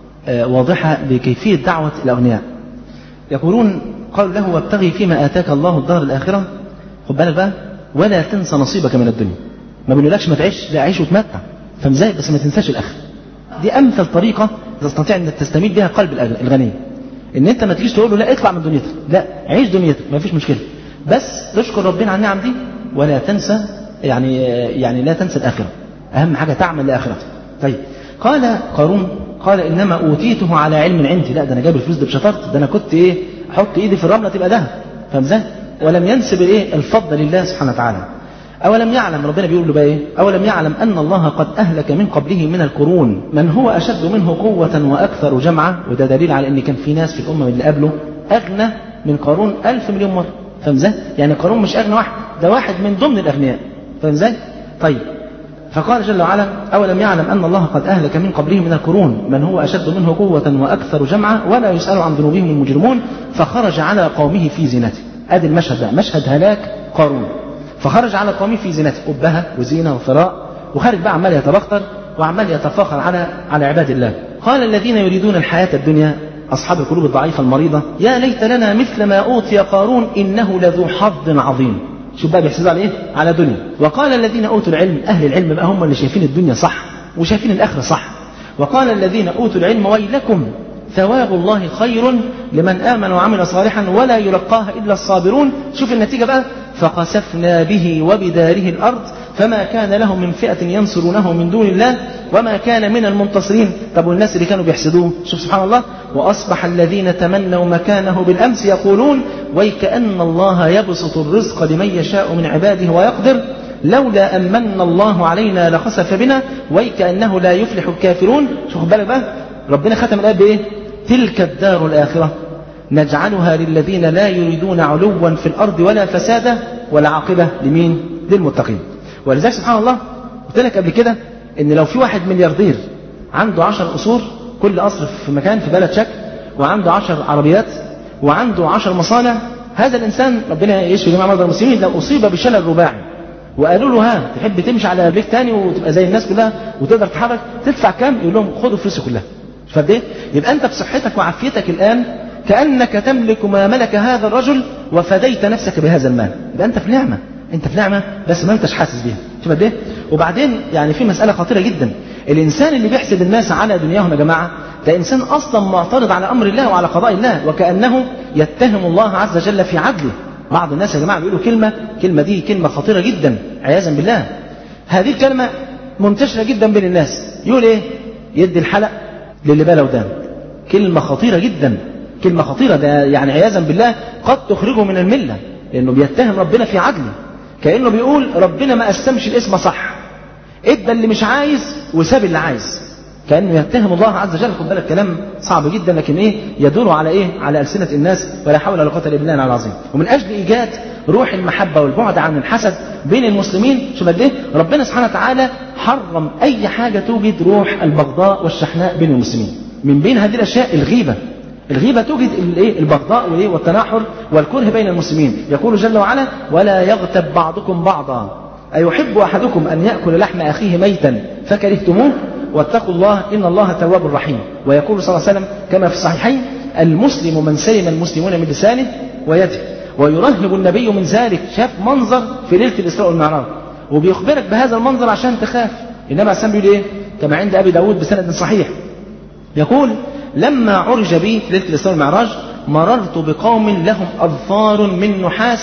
واضحه لكيفيه دعوه الاغنياء. يقولون قالوا له وابتغي فيما اتاك الله الدار الاخره، خد بالك بقى، ولا تنسى نصيبك من الدنيا. ما بنقولكش ما تعيش، لا عيش وتمتع، فاهم ازاي؟ بس ما تنساش الاخره. دي امثل طريقه تستطيع ان تستميل بها قلب الغني. ان انت ما تجيش تقول له لا اطلع من دنيتك، لا عيش دنيتك ما فيش مشكله، بس تشكر ربنا على النعم دي ولا تنسى يعني لا تنسى الاخره. اهم حاجه تعمل لاخرتك. طيب قال قارون قال انما اوتيته على علم عندي. لا ده انا جايب الفلوس دي بشطارتي، ده انا كنت ايه احط ايدي في الرمله تبقى دهب، فاهم ازاي؟ ولم ينسب ايه الفضل لله سبحانه وتعالى. أولم يعلم، ربنا بيقول له بقى إيه؟ أولم يعلم أن الله قد أهلك من قبله من القرون من هو أشد منه قوة وأكثر جمعا. وده دليل على أن كان في ناس في الأمة اللي قبله أغنى من قارون 1000 مليون مرة. فاهم إزاي؟ يعني قارون مش أغنى واحد، ده واحد من ضمن الأغنياء. فاهم إزاي؟ طيب فقال جل وعلا أولم يعلم أن الله قد أهلك من قبله من القرون من هو أشد منه قوة وأكثر جمعا ولا يسأل عن ذنوبهم المجرمون فخرج على قومه في زينته. أدي المشهد ده، مشهد هلاك قارون. فخرج على قومه في زينته، أبهة وزينة وثراء، وخارج بقى عمال يتبختر وعمال يتفاخر على عباد الله. قال الذين يريدون الحياة الدنيا أصحاب القلوب الضعيفة المريضة يا ليت لنا مثل ما أوتي قارون إنه لذو حظ عظيم. شوف بقى بيحسدوا على إيه؟ على دنيا. وقال الذين أوتوا العلم، أهل العلم بقى هم اللي شايفين الدنيا صح وشايفين الآخرة صح. وقال الذين أوتوا العلم ويلكم ثواب الله خير لمن آمن وعمل صالحا ولا يلقاها إلا الصابرون. شوف النتيجة بقى، فخسفنا به وبداره الأرض فما كان له من فئة ينصرونه من دون الله وما كان من المنتصرين. طب والناس اللي كانوا بيحسدوه، شوف سبحان الله، وأصبح الذين تمنوا مكانه بالأمس يقولون ويكأن الله يبسط الرزق لمن يشاء من عباده ويقدر لولا أن من الله علينا لخسف بنا ويكأنه لا يفلح الكافرون. شوف بالك بقى، ربنا ختم الآية بإيه؟ تلك الدار الآخرة نجعلها للذين لا يريدون علوا في الأرض ولا فسادا والعاقبة لمين؟ للمتقين. ولذلك سبحان الله قلت لك قبل كده إن لو في واحد ملياردير عنده 10 قصور، كل قصر في مكان في بلد شكل، وعنده 10 عربيات وعنده 10 مصانع، هذا الإنسان ربنا يشفي جميع مرضى المسلمين لو أصيب بشلل رباعي وقالوا له ها تحب تمشي على رجليك تاني وتبقى زي الناس كلها وتقدر تتحرك، تدفع كام؟ يقول لهم خدوا فلوسي كلها. فقد ايه؟ يبقى انت بصحتك وعافيتك الان كانك تملك ما ملك هذا الرجل وفديت نفسك بهذا المال. يبقى انت في نعمه، انت في نعمه بس ما انتش حاسس بيها. شوف قد ايه؟ وبعدين يعني في مساله خطيره جدا، الانسان اللي بيحسد الناس على دنياهم يا جماعه ده انسان اصلا معترض على امر الله وعلى قضاء الله، وكانه يتهم الله عز وجل في عدله. بعض الناس يا جماعه بيقولوا كلمه دي كلمه خطيره جدا عياذا بالله. هذه الكلمه منتشره جدا بين الناس. يقول ايه؟ يدي الحلق للي بلا ودان. كلمة خطيرة جدا، كلمة خطيرة، ده يعني عياذا بالله قد تخرجه من الملة، لأنه بيتهم ربنا في عدله، كأنه بيقول ربنا ما قسمش الاسم صح، ادى اللي مش عايز وساب اللي عايز، كأنه يتهم الله عز وجل. خد بالك كلام صعب جدا، لكن ايه يدور على ايه؟ على ألسنة الناس، ولا حول ولا قوة الا بالله العظيم. ومن أجل إيجاد روح المحبة والبعد عن الحسد بين المسلمين، شوف قد ايه ربنا سبحانه وتعالى حرم أي حاجة توجد روح البغضاء والشحناء بين المسلمين. من بين هذه الأشياء الغيبة توجد البغضاء والتناحر والكره بين المسلمين. يقول جل وعلا ولا يغتب بعضكم بعضا أيحب أحدكم أن يأكل لحم أخيه ميتا فكرهتموه واتقوا الله إن الله تواب رحيم. ويقول صلى الله عليه وسلم كما في الصحيحين المسلم من سلم المسلمون من لسانه ويده. ويرهب النبي من ذلك، شاف منظر في ليلة الإسراء والمعراج وبيخبرك بهذا المنظر عشان تخاف. إنما السلام بيقول إيه كما عند أبي داود بسند صحيح، يقول لما عرج بي في ليلة الإسراء والمعراج مررت بقوم لهم أظفار من نحاس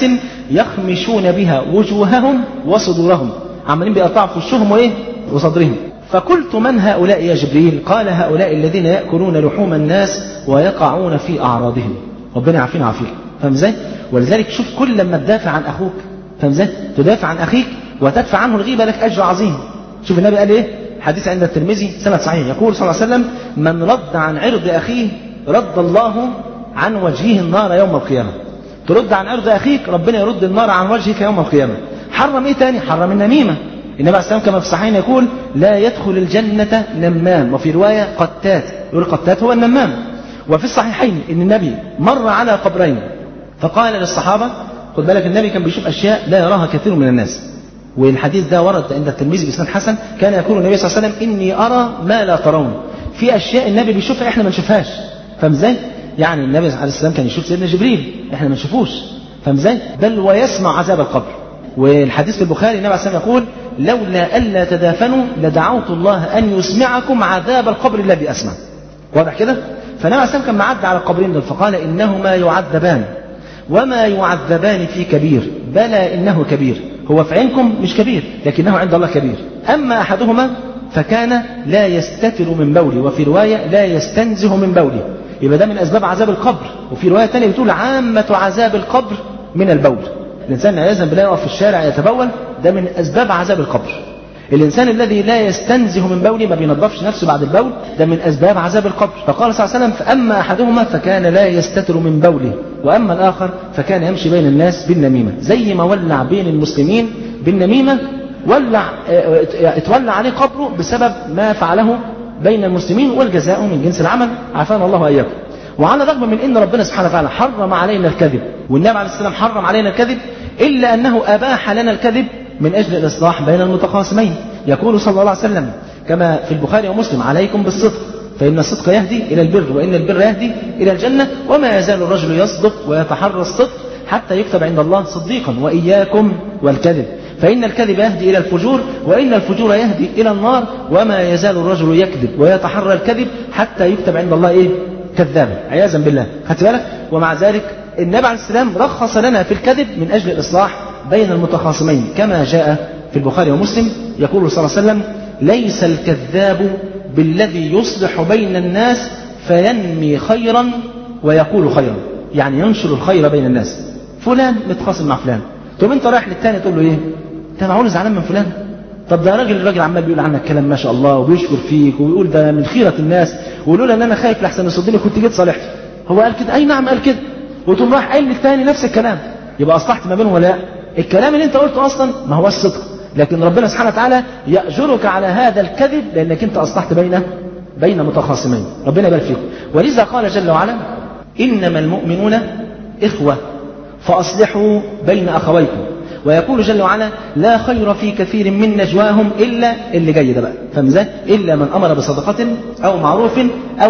يخمشون بها وجوههم وصدورهم، عمالين بيقطعوا في وشهم وإيه وصدرهم. فقلت من هؤلاء يا جبريل؟ قال هؤلاء الذين يأكلون لحوم الناس ويقعون في أعراضهم. ربنا يعافينا ويعافيك. فاهم ازاي؟ ولذلك شوف كل لما تدافع عن أخوك فاهم ازاي؟ تدافع عن أخيك وتدفع عنه الغيبة لك أجر عظيم. شوف النبي قال إيه؟ حديث عند الترمذي سند صحيح، يقول صلى الله عليه وسلم: من رد عن عرض أخيه رد الله عن وجهه النار يوم القيامة. ترد عن عرض أخيك ربنا يرد النار عن وجهك يوم القيامة. حرم إيه تاني؟ حرم النميمة. النبي عليه السلام كما في الصحيحين يقول: لا يدخل الجنة نمام، وفي رواية قتات، يقول قتات هو النمام. وفي الصحيحين إن النبي مر على قبرين فقال للصحابة، خد بالك النبي كان بيشوف أشياء لا يراها كثير من الناس، والحديث ده ورد عند الترمذي بإسناد حسن، كان يقول النبي صلى الله عليه وسلم: إني أرى ما لا ترون. في أشياء النبي بيشوفها إحنا ما نشوفهاش. فاهم ازاي؟ يعني النبي عليه السلام كان يشوف سيدنا جبريل إحنا ما نشوفوش. فاهم ازاي؟ بل ويسمع عذاب القبر. والحديث في البخاري النبي عليه السلام يقول: لولا ألا تدافنوا لدعوت الله أن يسمعكم عذاب القبر الذي أسمع. واضح كده؟ فالنبي عليه السلام كان معدى على القبرين دول فقال: إنهما يعذبان وما يعذبان في كبير، بلى إنه كبير، هو في عينكم مش كبير لكنه عند الله كبير. أما أحدهما فكان لا يستتر من بوله، وفي رواية لا يستنزه من بوله، يبقى ده من أسباب عذاب القبر. وفي رواية تانية بتقول: عامة عذاب القبر من البول. الإنسان عياذا بالله يقف في الشارع يتبول، ده من أسباب عذاب القبر. الإنسان الذي لا يستنزه من بوله، ما بينظفش نفسه بعد البول، ده من أسباب عذاب القبر. فقال صلى الله عليه وسلم: فأما أحدهما فكان لا يستتر من بوله، وأما الآخر فكان يمشي بين الناس بالنميمة. زي ما ولع بين المسلمين بالنميمة، اتولع عليه قبره بسبب ما فعله بين المسلمين، والجزاء من جنس العمل، عافانا الله وإياكم. وعلى الرغم من أن ربنا سبحانه وتعالى حرم علينا الكذب، والنبي عليه السلام حرم علينا الكذب، إلا أنه أباح لنا الكذب من أجل الإصلاح بين المتخاصمين. يقول صلى الله عليه وسلم كما في البخاري ومسلم: عليكم بالصدق فإن الصدق يهدي إلى البر، وإن البر يهدي إلى الجنة، وما يزال الرجل يصدق ويتحرى الصدق حتى يكتب عند الله صديقا، وإياكم والكذب فإن الكذب يهدي إلى الفجور، وإن الفجور يهدي إلى النار، وما يزال الرجل يكذب ويتحرى الكذب حتى يكتب عند الله إيه؟ كذابا، عياذا بالله. خدت بالك؟ ومع ذلك النبي عليه السلام رخص لنا في الكذب من أجل الإصلاح بين المتخاصمين، كما جاء في البخاري ومسلم. يقول صلى الله عليه وسلم: ليس الكذاب بالذي يصلح بين الناس فينمي خيرا ويقول خيرا، يعني ينشر الخير بين الناس. فلان متخاصم مع فلان، طب انت رايح للتاني تقول له ايه؟ انت معقول زعلان من فلان؟ طب ده الراجل عمال بيقول عنك كلام ما شاء الله وبيشكر فيك ويقول ده من خيرة الناس، ولولا ان انا خايف لحسن يصدني كنت جيت صالحته. هو قال كده؟ اي نعم قال كده. وتقوم رايح قايل للتاني نفس الكلام، يبقى اصلحت ما بينهم ولا لا؟ الكلام اللي انت قلته اصلا ما هو الصدق، لكن ربنا سبحانه وتعالى يأجرك على هذا الكذب لانك انت اصلحت بين متخاصمين. ربنا يبارك فيكم. ولذا قال جل وعلا: انما المؤمنون اخوة فاصلحوا بين اخويكم. ويقول جل وعلا: لا خير في كثير من نجواهم إلا اللي جاي ده بقى، فاهم ازاي؟ إلا من أمر بصدقة أو معروف أو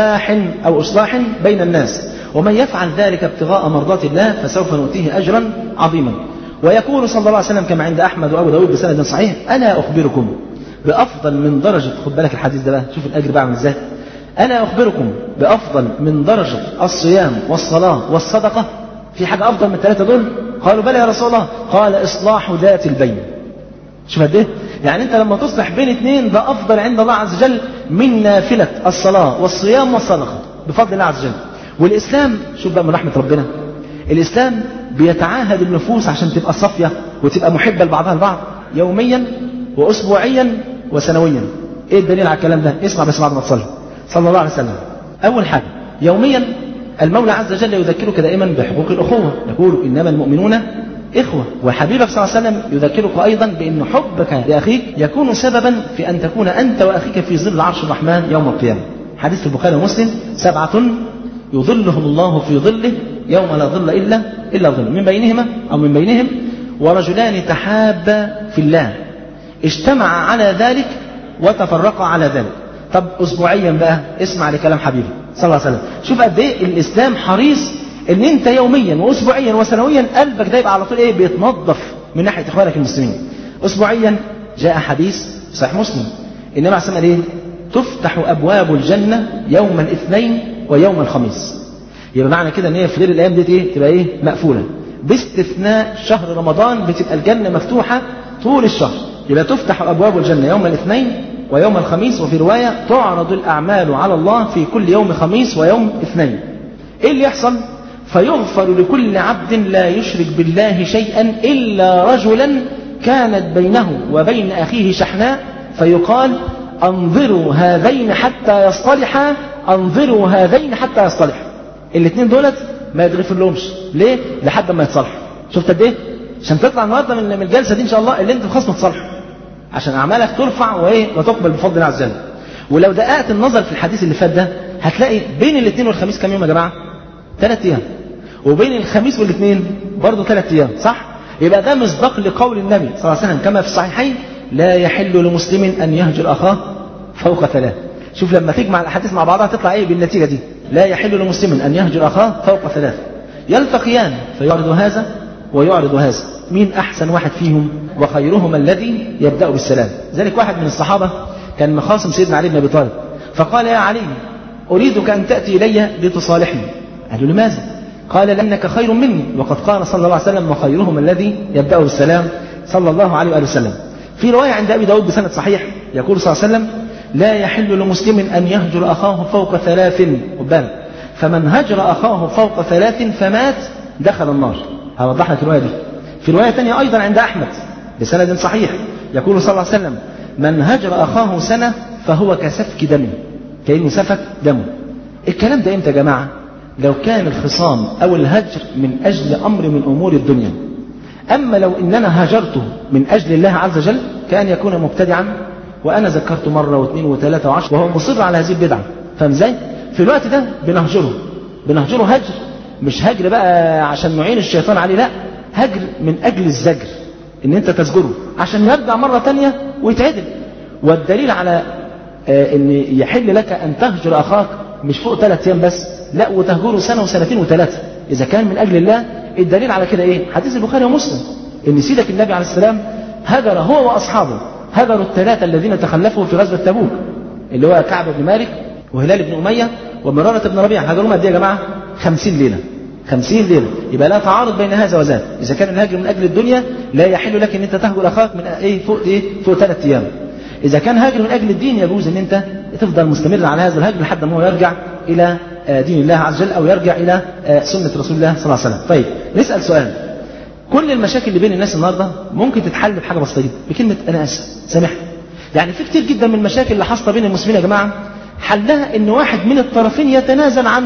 إصلاح بين الناس، ومن يفعل ذلك ابتغاء مرضات الله فسوف نؤتيه أجرا عظيما. ويقول صلى الله عليه وسلم كما عند أحمد وأبو داود بسند صحيح: ألا أخبركم بأفضل من درجة، خد بالك الحديث ده بقى، شوف الأجر بقى عامل ازاي. ألا أخبركم بأفضل من درجة الصيام والصلاة والصدقة؟ في حاجة أفضل من الثلاثة دول؟ قالوا: بلى يا رسول الله. قال: إصلاح ذات البين. شوف قد ايه؟ يعني أنت لما تصلح بين اثنين ده أفضل عند الله عز وجل من نافلة الصلاة والصيام والصدقة بفضل الله عز وجل. والإسلام، شوف بقى من رحمة ربنا، الإسلام بيتعاهد النفوس عشان تبقى صافية وتبقى محبة لبعضها البعض يوميا وأسبوعيا وسنويا. إيه الدليل على الكلام ده؟ اسمع بس بعد ما تصلي صلى الله عليه وسلم. أول حاجة، يوميا المولى عز وجل يذكرك دائما بحقوق الأخوة، يقول: إنما المؤمنون إخوة. وحبيبك صلى الله عليه وسلم يذكرك أيضا بأن حبك لأخيك يكون سببا في أن تكون أنت وأخيك في ظل عرش الرحمن يوم القيامة. حديث البخاري ومسلم: 7 يظلهم الله في ظله يوم لا ظل إلا ظل، من بينهم ورجلان تحابا في الله اجتمعا على ذلك وتفرقا على ذلك. طب أسبوعيا بقى، اسمع لكلام حبيبي صلى الله عليه وسلم. شوف قد ايه الإسلام حريص ان انت يوميا واسبوعيا وسنويا قلبك ده يبقى على طول ايه؟ بيتنظف من ناحية اخوانك المسلمين. اسبوعيا جاء حديث صحيح مسلم، النبي عليه الصلاة والسلام ايه؟ تفتح ابواب الجنة يوم الاثنين ويوم الخميس. يبقى معنى كده ان هي في غير الايام دي ايه؟ تبقى ايه؟ مقفولة، باستثناء شهر رمضان بتبقى الجنة مفتوحة طول الشهر. يبقى تفتح ابواب الجنة يوم الاثنين ويوم الخميس، وفي رواية تعرض الأعمال على الله في كل يوم خميس ويوم اثنين. إيه اللي يحصل؟ فيغفر لكل عبد لا يشرك بالله شيئا إلا رجلا كانت بينه وبين أخيه شحناء فيقال أنظروا هذين حتى يصطلحا، أنظروا هذين حتى يصطلحا. الاثنين دولت ما يتغفر لهمش. ليه؟ لحد ما يتصالحوا. شفت قد ايه؟ عشان تطلع النهارده من الجلسه دي ان شاء الله اللي انت خصم تصالحوا، عشان اعمالك ترفع وتقبل بفضل الله عز وجل. ولو دققت النظر في الحديث اللي فات ده هتلاقي بين الاثنين والخميس كم يوم يا جماعه؟ 3 ايام. وبين الخميس والاثنين برضه 3 ايام، صح؟ يبقى ده مصداق لقول النبي صلى الله عليه وسلم كما في الصحيحين: لا يحل لمسلم ان يهجر اخاه فوق 3. شوف لما تجمع الاحاديث مع بعضها تطلع ايه بالنتيجه دي؟ لا يحل لمسلم ان يهجر اخاه فوق 3 يلتقيان فيعرض هذا ويعرض هذا، مين احسن واحد فيهم؟ وخيرهما الذي يبدا بالسلام. ذلك واحد من الصحابه كان مخاصم سيدنا علي بن ابي طالب، فقال: يا علي اريدك ان تاتي الي لتصالحني. قال له: لماذا؟ قال: لانك خير مني، وقد قال صلى الله عليه وسلم: وخيرهما الذي يبدا بالسلام، صلى الله عليه واله وسلم. في روايه عند ابي داود بسند صحيح يقول صلى الله عليه وسلم: لا يحل لمسلم ان يهجر اخاه فوق 3 وبالغ، فمن هجر اخاه فوق 3 فمات دخل النار. هوضح لك الروايه دي. في روايه ثانيه ايضا عند احمد بسند صحيح يقول صلى الله عليه وسلم: من هجر اخاه سنه فهو كسفك دمه، كأنه سفك دمه. الكلام ده امتى يا جماعه؟ لو كان الخصام او الهجر من اجل امر من امور الدنيا. اما لو ان انا هجرته من اجل الله عز وجل كان يكون مبتدعا، وانا ذكرته مره واثنين وثلاثه وعشر وهو مصر على هذه البدعه. فاهم ازاي؟ في الوقت ده بنهجره هجر، مش هجر بقى عشان نعين الشيطان عليه، لا، هجر من اجل الزجر، ان انت تزجره عشان يرجع مره ثانيه ويتعدل. والدليل على ان يحل لك ان تهجر اخاك مش فوق 3 ايام بس، لا، وتهجره سنه وسنتين و3 اذا كان من اجل الله. الدليل على كده ايه؟ حديث البخاري ومسلم ان سيدك النبي عليه السلام هجر هو واصحابه، هجروا ال3 الذين تخلفوا في غزوه تبوك، اللي هو كعب بن مالك وهلال بن اميه ومرارة بن ربيعه. هجرهم قد ايه يا جماعه؟ 50 ليله. 50 ليله. يبقى لا تعارض بين هذا وذاك. اذا كان الهجر من اجل الدنيا لا يحل لك ان انت تهجر اخاك من فوق 3 ايام. اذا كان هاجر من اجل الدين يجوز ان انت تفضل مستمر على هذا الهجر لحد ما هو يرجع الى دين الله عز وجل او يرجع الى سنه رسول الله صلى الله عليه وسلم. طيب نسال سؤال: كل المشاكل اللي بين الناس النهارده ممكن تتحل بحاجه بسيطه جدا، بكلمه انا اسف سامحني. يعني في كتير جدا من المشاكل اللي حاصله بين المسلمين يا جماعه حلها ان واحد من الطرفين يتنازل عن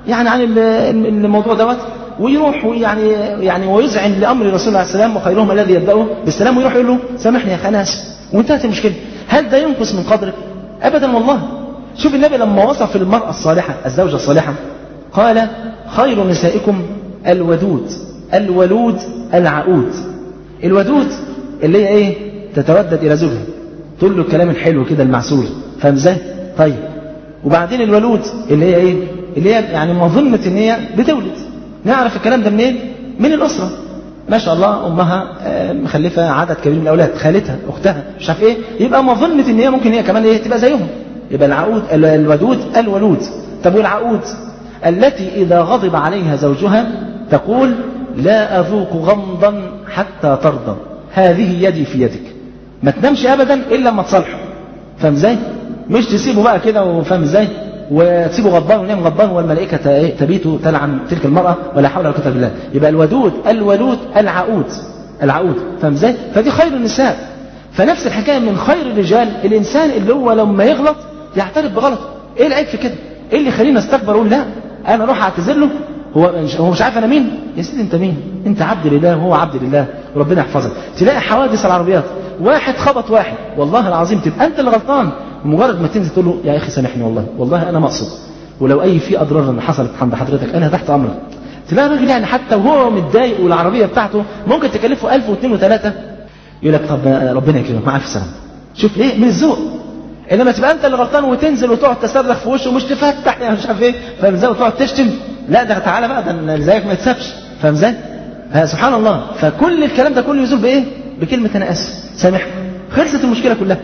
الموضوع دوت ويروح يعني ويذعن لامر رسول الله عليه السلام وخيرهم الذي يبداه بالسلام، ويروح يقول له سامحني يا اخي انا اسف، وانتهت المشكله. هل ده ينقص من قدرك؟ ابدا والله. شوف النبي لما وصف المراه الصالحه الزوجه الصالحه قال: خير نسائكم الودود الولود العقود. الودود اللي هي ايه؟ تتودد الى زوجها، تقول له الكلام الحلو كده المعسول. فاهم ازاي؟ طيب. وبعدين الولود اللي هي ايه؟ اللي هي يعني مظنه ان هي بتولد. نعرف الكلام ده منين؟ من الاسره. ما شاء الله امها مخلفه عدد كبير من الاولاد، خالتها اختها مش عارف ايه، يبقى مظنه ان هي ممكن هي كمان ايه تبقى زيهم. يبقى العقود الودود الولود. طب والعقود؟ التي اذا غضب عليها زوجها تقول: لا اذوق غمضا حتى ترضى، هذه يدي في يدك. ما تنامش ابدا الا لما تصالحه. فاهم ازاي؟ مش تسيبه بقى كده، وفاهم ازاي؟ وتسيبه غضبان ونام غضبان والملائكه تبيت تلعن تلك المراه ولا حول ولا قوه الا بالله. يبقى الودود الولود العقود. فاهم ازاي؟ فدي خير النساء. فنفس الحكايه من خير الرجال الانسان اللي هو لما يغلط يعترف بغلطه. ايه العيب في كده؟ ايه اللي يخليني استكبر اقول لا انا اروح اعتذر له؟ هو مش عارف انا مين؟ يا سيدي انت مين؟ انت عبد لله وهو عبد لله وربنا يحفظك. تلاقي حوادث العربيات، واحد خبط واحد والله العظيم تبقى انت اللي غلطان، ومجرد ما تنزل تقول له يا اخي سامحني والله انا ما اقصد، ولو اي في اضرار حصلت عند حضرتك انا تحت امرك. تلاقي الراجل يعني حتى وهو متضايق والعربيه بتاعته ممكن تكلفه 1000 و2 و3 يقول لك طب ربنا يكرمك مع الف سلامه. شوف ليه؟ من الذوق. انما تبقى انت اللي غلطان وتنزل وتقعد تصرخ في وشه ومش تفتح يعني مش عارف ايه، فاهم ازاي؟ وتقعد تشتم، لا ده تعالى بقى، ده اللي زيك ما يتسابش. فاهم ازاي؟ سبحان الله. فكل الكلام ده كله يزول بايه؟ بكلمه انا اسف سامحني، خلصت المشكله كلها.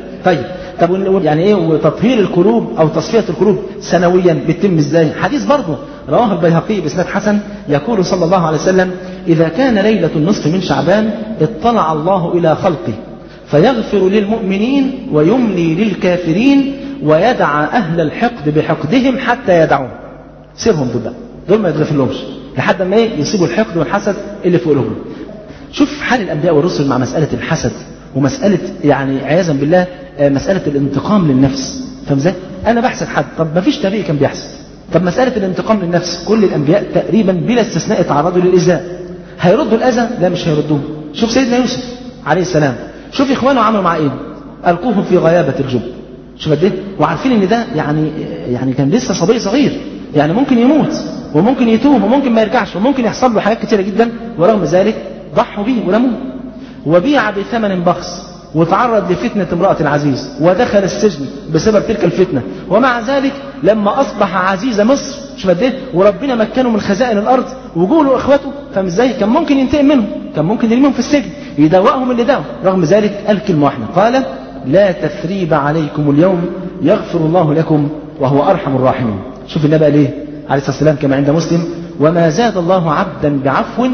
طب يعني ايه وتطهير القلوب او تصفيه القلوب سنويا بيتم ازاي؟ حديث برضه رواه البيهقي باسناد حسن يقول صلى الله عليه وسلم: اذا كان ليله النصف من شعبان اطلع الله الى خلقه فيغفر للمؤمنين ويملي للكافرين ويدع اهل الحقد بحقدهم حتى يدعون. سيبهم دول ما يتغفر لهمش. لحد ما يصيبوا الحقد والحسد اللي في قلوبهم. شوف حال الأنبياء والرسل مع مسألة الحسد ومسألة يعني عياذا بالله مسألة الانتقام للنفس. فاهم ازاي؟ أنا بحسد حد، طب ما فيش نبي كان بيحسد. طب مسألة الانتقام للنفس كل الأنبياء تقريبا بلا استثناء تعرضوا للإيذاء. هيردوا الأذى؟ لا مش هيردوه. شوف سيدنا يوسف عليه السلام، شوف إخوانه عملوا معاه إيه؟ ألقوه في غيابة الجب. شوف قد إيه؟ وعارفين إن ده يعني كان لسه صبي صغير، يعني ممكن يموت وممكن يتوب وممكن ما يرجعش وممكن يحصل له حاجات كتيرة جدا، ورغم ذلك ضحوا به ولموه. وبيع بثمن بخس وتعرض لفتنة امرأة العزيز ودخل السجن بسبب تلك الفتنة، ومع ذلك لما أصبح عزيز مصر شوف قد إيه وربنا مكنه من خزائن الأرض وجوله إخوته، فاهم إزاي؟ كان ممكن ينتقم منهم، كان ممكن يرميهم في السجن يدوقهم اللي داوا، رغم ذلك قال كلمة واحدة، قال لا تثريب عليكم اليوم يغفر الله لكم وهو أرحم الراحمين. شوف النبي قال إيه عليه الصلاة والسلام كما عند مسلم: وما زاد الله عبدا بعفو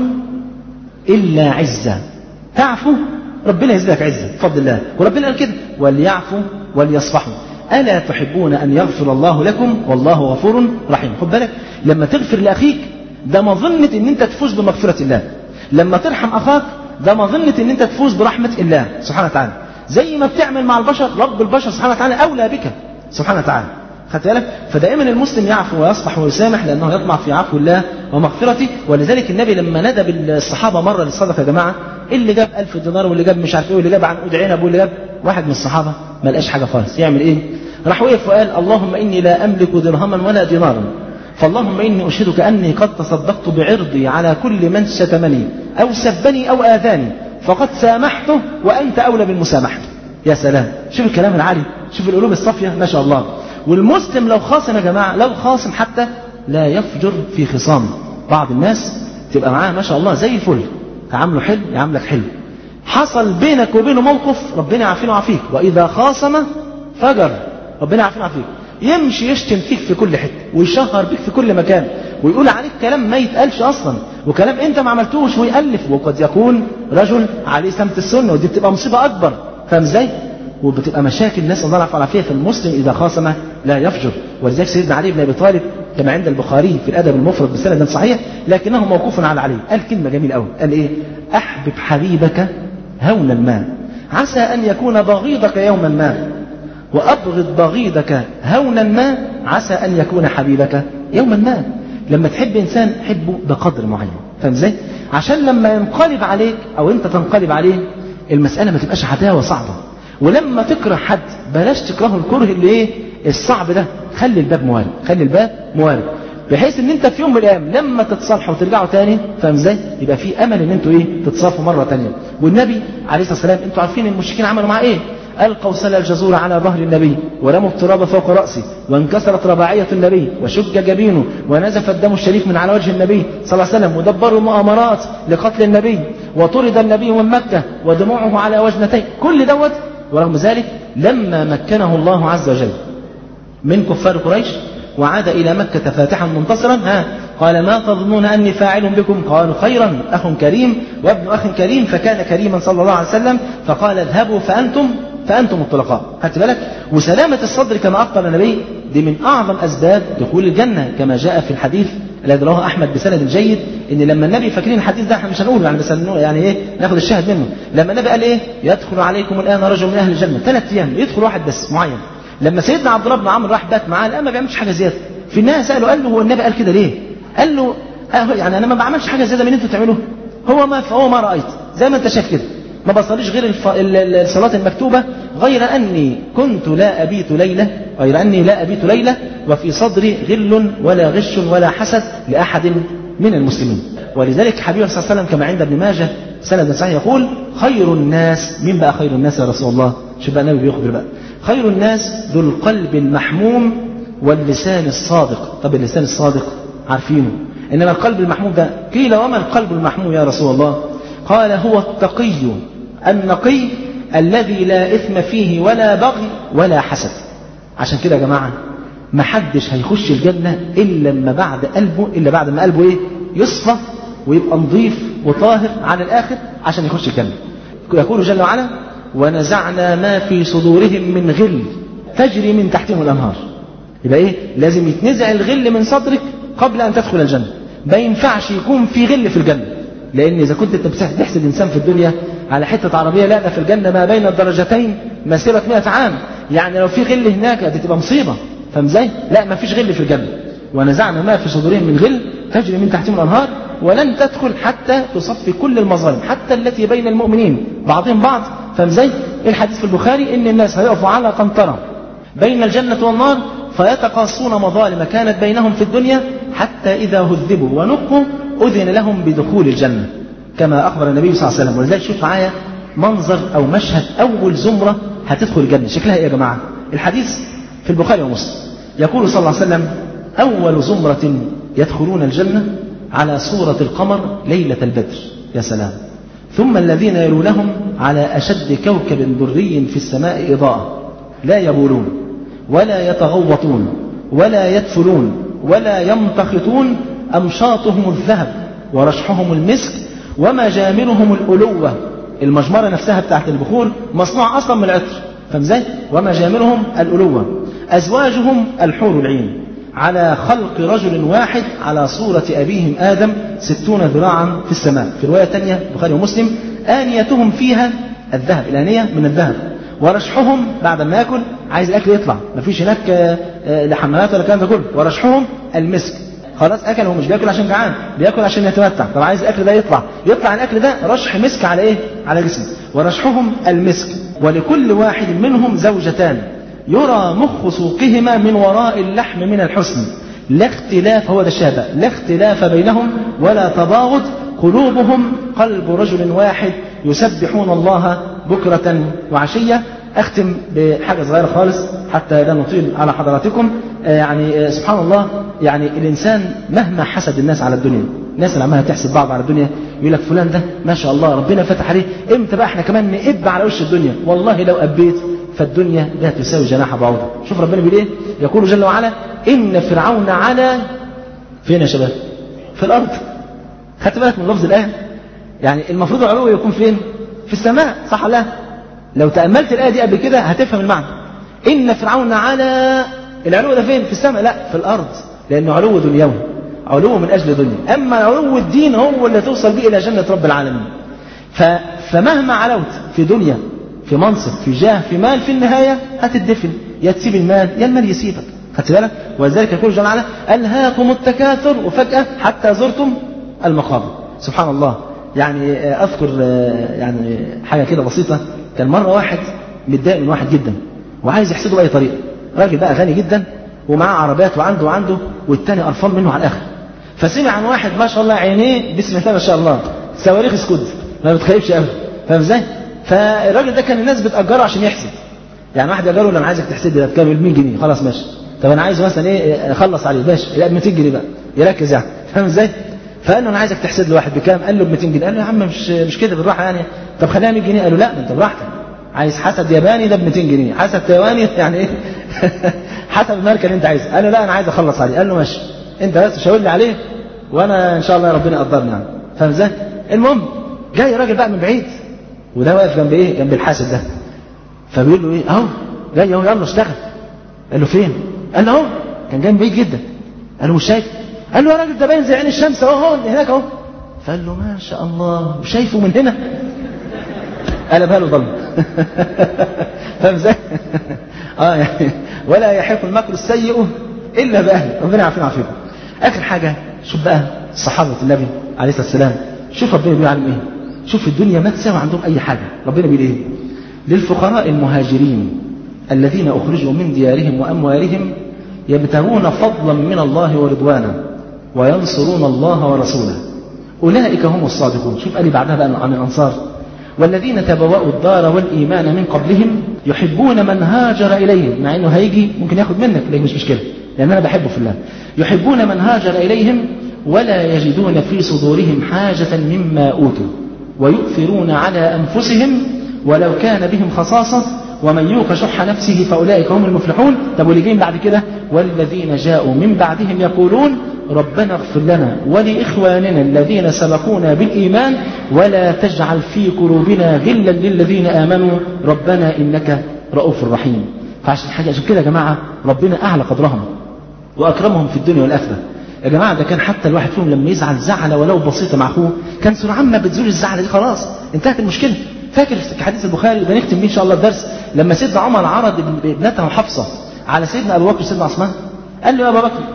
إلا عزة. تعفو ربنا يزيدك عزة بفضل الله، وربنا قال كده: وليعفوا وليصفحوا ألا تحبون أن يغفر الله لكم والله غفور رحيم. خد بالك لما تغفر لأخيك ده مظنة أن أنت تفوز بمغفرة الله، لما ترحم أخاك ده مظنة أن أنت تفوز برحمة الله سبحانه وتعالى. زي ما بتعمل مع البشر رب البشر سبحانه وتعالى أولى بك سبحانه وتعالى. خدت بالك؟ فدائما المسلم يعفو ويصفح ويسامح لأنه يطمع في عفو الله ومغفرته. ولذلك النبي لما ندى بالصحابة مرة للصدقة يا جماعة، اللي جاب 1000 دينار واللي جاب مش عارف ايه واللي جاب عنقود عنب واللي جاب، واحد من الصحابة ما لقاش حاجة خالص، يعمل ايه؟ راح وقف وقال: اللهم إني لا أملك درهما ولا دينارا، فاللهم إني أشهدك أني قد تصدقت بعرضي على كل من شتمني أو سبني أو آذاني فقد سامحته وأنت أولى بالمسامحة. يا سلام، شوف الكلام العالي، شوف القلوب الصافية ما شاء الله. والمسلم لو خاصم يا جماعة، لو خاصم حتى لا يفجر في خصام. بعض الناس تبقى معاه ما شاء الله زي الفل، تعامله حلو يعاملك حلو، حصل بينك وبينه موقف ربنا يعافينا ويعافيك، وإذا خاصم فجر ربنا يعافينا ويعافيك، يمشي يشتم فيك في كل حتة ويشهر بك في كل مكان ويقول عليك كلام ما يتقالش أصلا وكلام أنت ما عملتوش ويألف، وقد يكون رجل عليه سمت السنة، ودي بتبقى مصيبة أكبر. فاهم ازاي؟ وبتبقى مشاكل الناس الله يعفو العافية. فالمسلم إذا خاصم لا يفجر. ولذلك سيدنا علي بن أبي طالب كما عند البخاري في الأدب المفرد بسند صحيح لكنه موقوف على علي، قال كلمة جميلة قوي، قال إيه؟ أحبب حبيبك هونا ما عسى أن يكون بغيضك يوما ما، وأبغض بغيضك هونا ما عسى أن يكون حبيبك يوما ما. لما تحب إنسان حبه بقدر معين، فاهم ازاي؟ عشان لما ينقلب عليك أو أنت تنقلب عليه المسألة ما تبقاش عداوة صعبة. ولما تكره حد بلاش تكرهه الكره اللي ايه الصعب ده، خلي الباب موارد، خلي الباب موارد، بحيث ان انت في يوم من الايام لما تتصالحوا وترجعوا تاني، فاهم ازاي؟ يبقى في امل ان انتوا ايه تتصافوا مره تانيه. والنبي عليه الصلاه والسلام انتوا عارفين المشركين عملوا معاه ايه؟ القوا سل الجزور على ظهر النبي ورموا التراب فوق راسه وانكسرت رباعيه النبي وشج جبينه ونزف الدم الشريف من على وجه النبي صلى الله عليه وسلم، ودبروا مؤامرات لقتل النبي، وطرد النبي من مكه ودموعه على وجنتيه، كل دوت. ورغم ذلك لما مكنه الله عز وجل من كفار قريش وعاد إلى مكة فاتحا منتصرا، قال: ما تظنون أني فاعل بكم؟ قالوا: خيرا، أخ كريم وابن أخ كريم، فكان كريما صلى الله عليه وسلم، فقال: اذهبوا فأنتم الطلقاء. خدت بالك؟ وسلامة الصدر كما أخبر النبي دي من أعظم أسباب دخول الجنة، كما جاء في الحديث الذي رواه أحمد بسند جيد، إن لما النبي، فاكرين الحديث ده احنا مش هنقوله يعني بس يعني إيه ناخد الشاهد منه، لما النبي قال إيه؟ يدخل عليكم الآن رجل من أهل الجنة 3 أيام، يدخل واحد بس معين. لما سيدنا عبد الله بن عمرو راح بات معاه لقى ما بيعملش حاجة زيادة، في النهاية سأله قال له: هو النبي قال كده ليه؟ قال له: يعني أنا ما بعملش حاجة زيادة من أنتوا بتعملوه، هو ما رأيت زي ما أنت شايف كده، ما بصليش غير الصلاة المكتوبة، غير أني لا أبيت ليلة وفي صدري غل ولا غش ولا حسد لأحد من المسلمين. ولذلك حبيبه صلى الله عليه وسلم كما عند ابن ماجه سند صحيح يقول: خير الناس، مين بقى خير الناس يا رسول الله؟ شوف بقى النبي بيخبر بقى: خير الناس ذو القلب المحموم واللسان الصادق. طب اللسان الصادق عارفينه، إنما القلب المحموم ده، قيل: وما القلب المحموم يا رسول الله؟ قال: هو التقي النقي الذي لا إثم فيه ولا بغي ولا حسد. عشان كده يا جماعة ما حدش هيخش الجنة إلا بعد ما قلبه إيه؟ يصفى ويبقى نظيف وطاهر على الآخر عشان يخش الجنة. يقول جل وعلا: ونزعنا ما في صدورهم من غل تجري من تحتهم الأنهار. يبقى إيه؟ لازم يتنزع الغل من صدرك قبل أن تدخل الجنة. ما ينفعش يكون في غل في الجنة. لأن إذا كنت أنت بتحسد إنسان في الدنيا على حتة عربية، لا ده في الجنة ما بين الدرجتين مسيرة 100 عام. يعني لو في غل هناك دي تبقى مصيبة. فاهم ازاي؟ لا ما فيش غل في الجنة. ونزعنا ما في صدورهم من غل تجري من تحتهم الأنهار ولن تدخل حتى تصفي كل المظالم حتى التي بين المؤمنين بعضهم بعض. فاهم ازاي؟ الحديث في البخاري إن الناس هيقفوا على قنطرة بين الجنة والنار فيتقاصون مظالم كانت بينهم في الدنيا حتى إذا هذبوا ونقوا أذن لهم بدخول الجنة كما أخبر النبي صلى الله عليه وسلم. ولذلك شوف معايا منظر أو مشهد أول زمرة هتدخل الجنة شكلها إيه يا جماعة؟ الحديث في البخاري ومسلم يقول صلى الله عليه وسلم: أول زمرة يدخلون الجنة على صورة القمر ليلة البدر. يا سلام. ثم الذين يلونهم على أشد كوكب دري في السماء إضاءة لا يبولون ولا يتغوطون ولا يدفلون ولا يمتخطون أمشاطهم الذهب ورشحهم المسك ومجامرهم الألوة. المجمرة نفسها بتاعت البخور مصنوعة أصلا من العطر. فاهم ازاي؟ ومجامرهم الألوة. أزواجهم الحور العين على خلق رجل واحد على صورة أبيهم آدم 60 ذراعا في السماء. في رواية تانية البخاري ومسلم: آنيتهم فيها الذهب، الآنية من الذهب، ورشحهم بعد ما يأكل عايز الأكل يطلع مفيش هناك لحملات ولا الكلام ده كله، ورشحهم المسك. خلاص أكل، هو مش بيأكل عشان جعان، بيأكل عشان يتمتع. طب عايز الأكل ده يطلع الأكل ده رشح مسك على إيه؟ على جسمه. ورشحهم المسك. ولكل واحد منهم زوجتان يرى مخ سوقهما من وراء اللحم من الحسن لا اختلاف، هو ده الشهادة، لا اختلاف بينهم ولا تباغض، قلوبهم قلب رجل واحد يسبحون الله بكرة وعشية. أختم بحاجة صغيرة خالص حتى لا نطيل على حضراتكم. يعني سبحان الله، يعني الإنسان مهما حسد الناس على الدنيا، الناس اللي عمالها تحسد بعض على الدنيا يقول لك فلان ده ما شاء الله ربنا فتح عليه، امتى بقى احنا كمان نقب على وش الدنيا؟ والله لو أبيت فالدنيا لا تساوي جناح بعوضة. شوف ربنا بيقول ايه؟ يقول جل وعلا: إن فرعون علا فين يا شباب؟ في الأرض. خدت بالك من لفظ الآية؟ يعني المفروض العلو يكون فين؟ في السماء، صح ولا لا؟ لو تأملت الآية دي قبل كده هتفهم المعنى. إن فرعون علا، العلو ده فين؟ في السماء؟ لا، في الأرض، لأنه علو دنيوي، علو من أجل دنيا. أما علو الدين هو اللي توصل به إلى جنة رب العالمين. فمهما علوت في دنيا، في منصب، في جاه، في مال، في النهاية هتدفن، يا تسيب المال يا المال يسيبك. خدت بالك؟ ولذلك يقول جل وعلا: ألهاكم التكاثر، وفجأة حتى زرتم المقابر. سبحان الله. يعني أذكر يعني حاجة كده بسيطة. كان مرة واحد متضايق من واحد جدا وعايز يحسده بأي طريقة. راجل بقى غني جدا ومعاه عربيات وعنده والتاني قرفان منه على الآخر. فسمع عن واحد ما شاء الله عينيه بسم الله ما شاء الله صواريخ اسكود ما بتخيبش ابدا. فاهم ازاي؟ فالراجل ده كان الناس بتأجره عشان يحسد. يعني واحد يقول له انا عايزك تحسد لي، تكلم ب 100 جنيه خلاص ماشي. طب انا عايز مثلا ايه اخلص عليه ماشي، لا ب 200 جنيه بقى يركز يعني. فاهم ازاي؟ فقال له انا عايزك تحسد لي واحد بكام؟ قال له ب 200 جنيه. قال له يا عم مش كده بالراحه يعني، طب خليها 100 جنيه. قال له لا ده انت براحتك، عايز حسد ياباني ده ب 200 جنيه، حسد تايواني يعني ايه حسب الماركه اللي انت عايزها. قال له لا انا عايز اخلص عليه. قال له ماشي انت بس شاور لي عليه وانا ان شاء الله ربنا يقدرني يعني. فاهم ازاي؟ المهم جاي راجل بقى من بعيد وده واقف جنب ايه؟ جنب الحاسد ده. فبيقول له ايه؟ اهو جاي اهو يلا اشتغل. قال له فين؟ قال له اهو. كان جاي من بعيد جدا. قال له مش شايف؟ قال له يا راجل ده باين زي عين الشمس اهو هناك اهو. فقال له ما شاء الله شايفه من هنا؟ قلبها له ضل. فاهم ازاي؟ يعني ولا يحيق المكر السيء الا باهله. ربنا يعافينا ويعافيكم. اخر حاجه شوف بقى صحابه النبي عليه الصلاه والسلام، شوف ربنا بيقول عليهم ايه. شوف الدنيا ما تساوي عندهم اي حاجه. ربنا بيقول ايه؟ للفقراء المهاجرين الذين اخرجوا من ديارهم واموالهم يبتغون فضلا من الله ورضوانا وينصرون الله ورسوله اولئك هم الصادقون. شوف قال لي بعدها بقى عن الانصار: والذين تبوأوا الدار والإيمان من قبلهم يحبون من هاجر إليهم. مع إنه هيجي ممكن ياخد منك ليه مش مشكلة لأن أنا بحبه في الله. يحبون من هاجر إليهم ولا يجدون في صدورهم حاجة مما أوتوا ويؤثرون على أنفسهم ولو كان بهم خصاصة ومن يوق شح نفسه فأولئك هم المفلحون. طب واللي جايين بعد كده: والذين جاءوا من بعدهم يقولون ربنا اغفر لنا ولإخواننا الذين سبقونا بالإيمان ولا تجعل في قلوبنا غلا للذين آمنوا ربنا إنك رؤوف رحيم. عشان كده يا جماعة ربنا أعلى قدرهم وأكرمهم في الدنيا والآخرة. يا جماعة ده كان حتى الواحد فيهم لما يزعل زعلة ولو بسيطة مع أخوه كان سرعان ما بتزول الزعلة دي، خلاص انتهت المشكلة. فاكر في حديث البخاري بنختم بيه إن شاء الله الدرس، لما سيدنا عمر عرض ابنته حفصة على سيدنا أبو بكر وسيدنا عثمان، قال له يا أبا بكر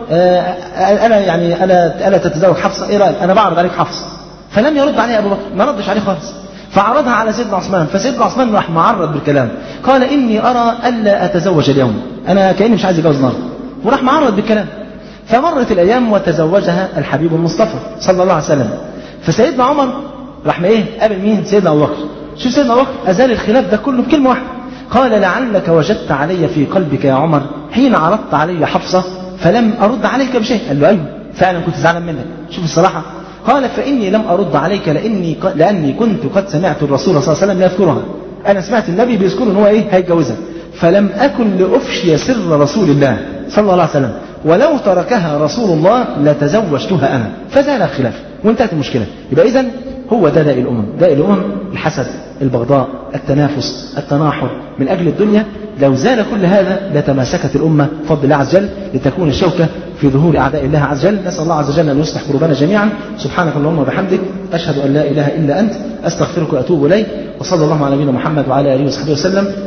ألا تتزوج حفصة؟ إيه رأيك؟ أنا بعرض عليك حفصة. فلم يرد عليه أبو بكر، ما ردش عليه خالص، فعرضها على سيدنا عثمان، فسيدنا عثمان راح معرض بالكلام، قال إني أرى ألا أتزوج اليوم، أنا كأني مش عايز أتجوز النهارده، وراح معرض بالكلام. فمرت الأيام وتزوجها الحبيب المصطفى صلى الله عليه وسلم. فسيدنا عمر راح قابل مين؟ سيدنا أبو بكر. شوف سيدنا أبو بكر أزال الخلاف ده كله بكلمة واحدة، قال لعلك وجدت علي في قلبك يا عمر حين عرضت علي حفصة فلم أرد عليك بشيء. قال له أيوه فعلا كنت زعلان منك. شوف الصراحة، قال فإني لم أرد عليك لأني كنت قد سمعت الرسول صلى الله عليه وسلم يذكرها، أنا سمعت النبي بيذكر إن هو هيتجوزها، فلم أكن لأفشي سر رسول الله صلى الله عليه وسلم، ولو تركها رسول الله لتزوجتها أنا. فزال الخلاف وانتهت المشكلة. يبقى إذن هو ده داء الأمم، داء الأمم الحسد، البغضاء، التنافس، التناحر من أجل الدنيا. لو زال كل هذا لتماسكت الأمة بفضل الله عز وجل لتكون الشوكة في ظهور أعداء الله عز وجل. نسأل الله عز وجل أن يصلح قلوبنا جميعا. سبحانك اللهم وبحمدك، أشهد أن لا إله إلا أنت، أستغفرك وأتوب إليك، وصلى الله على نبينا محمد وعلى آله وصحبه وسلم.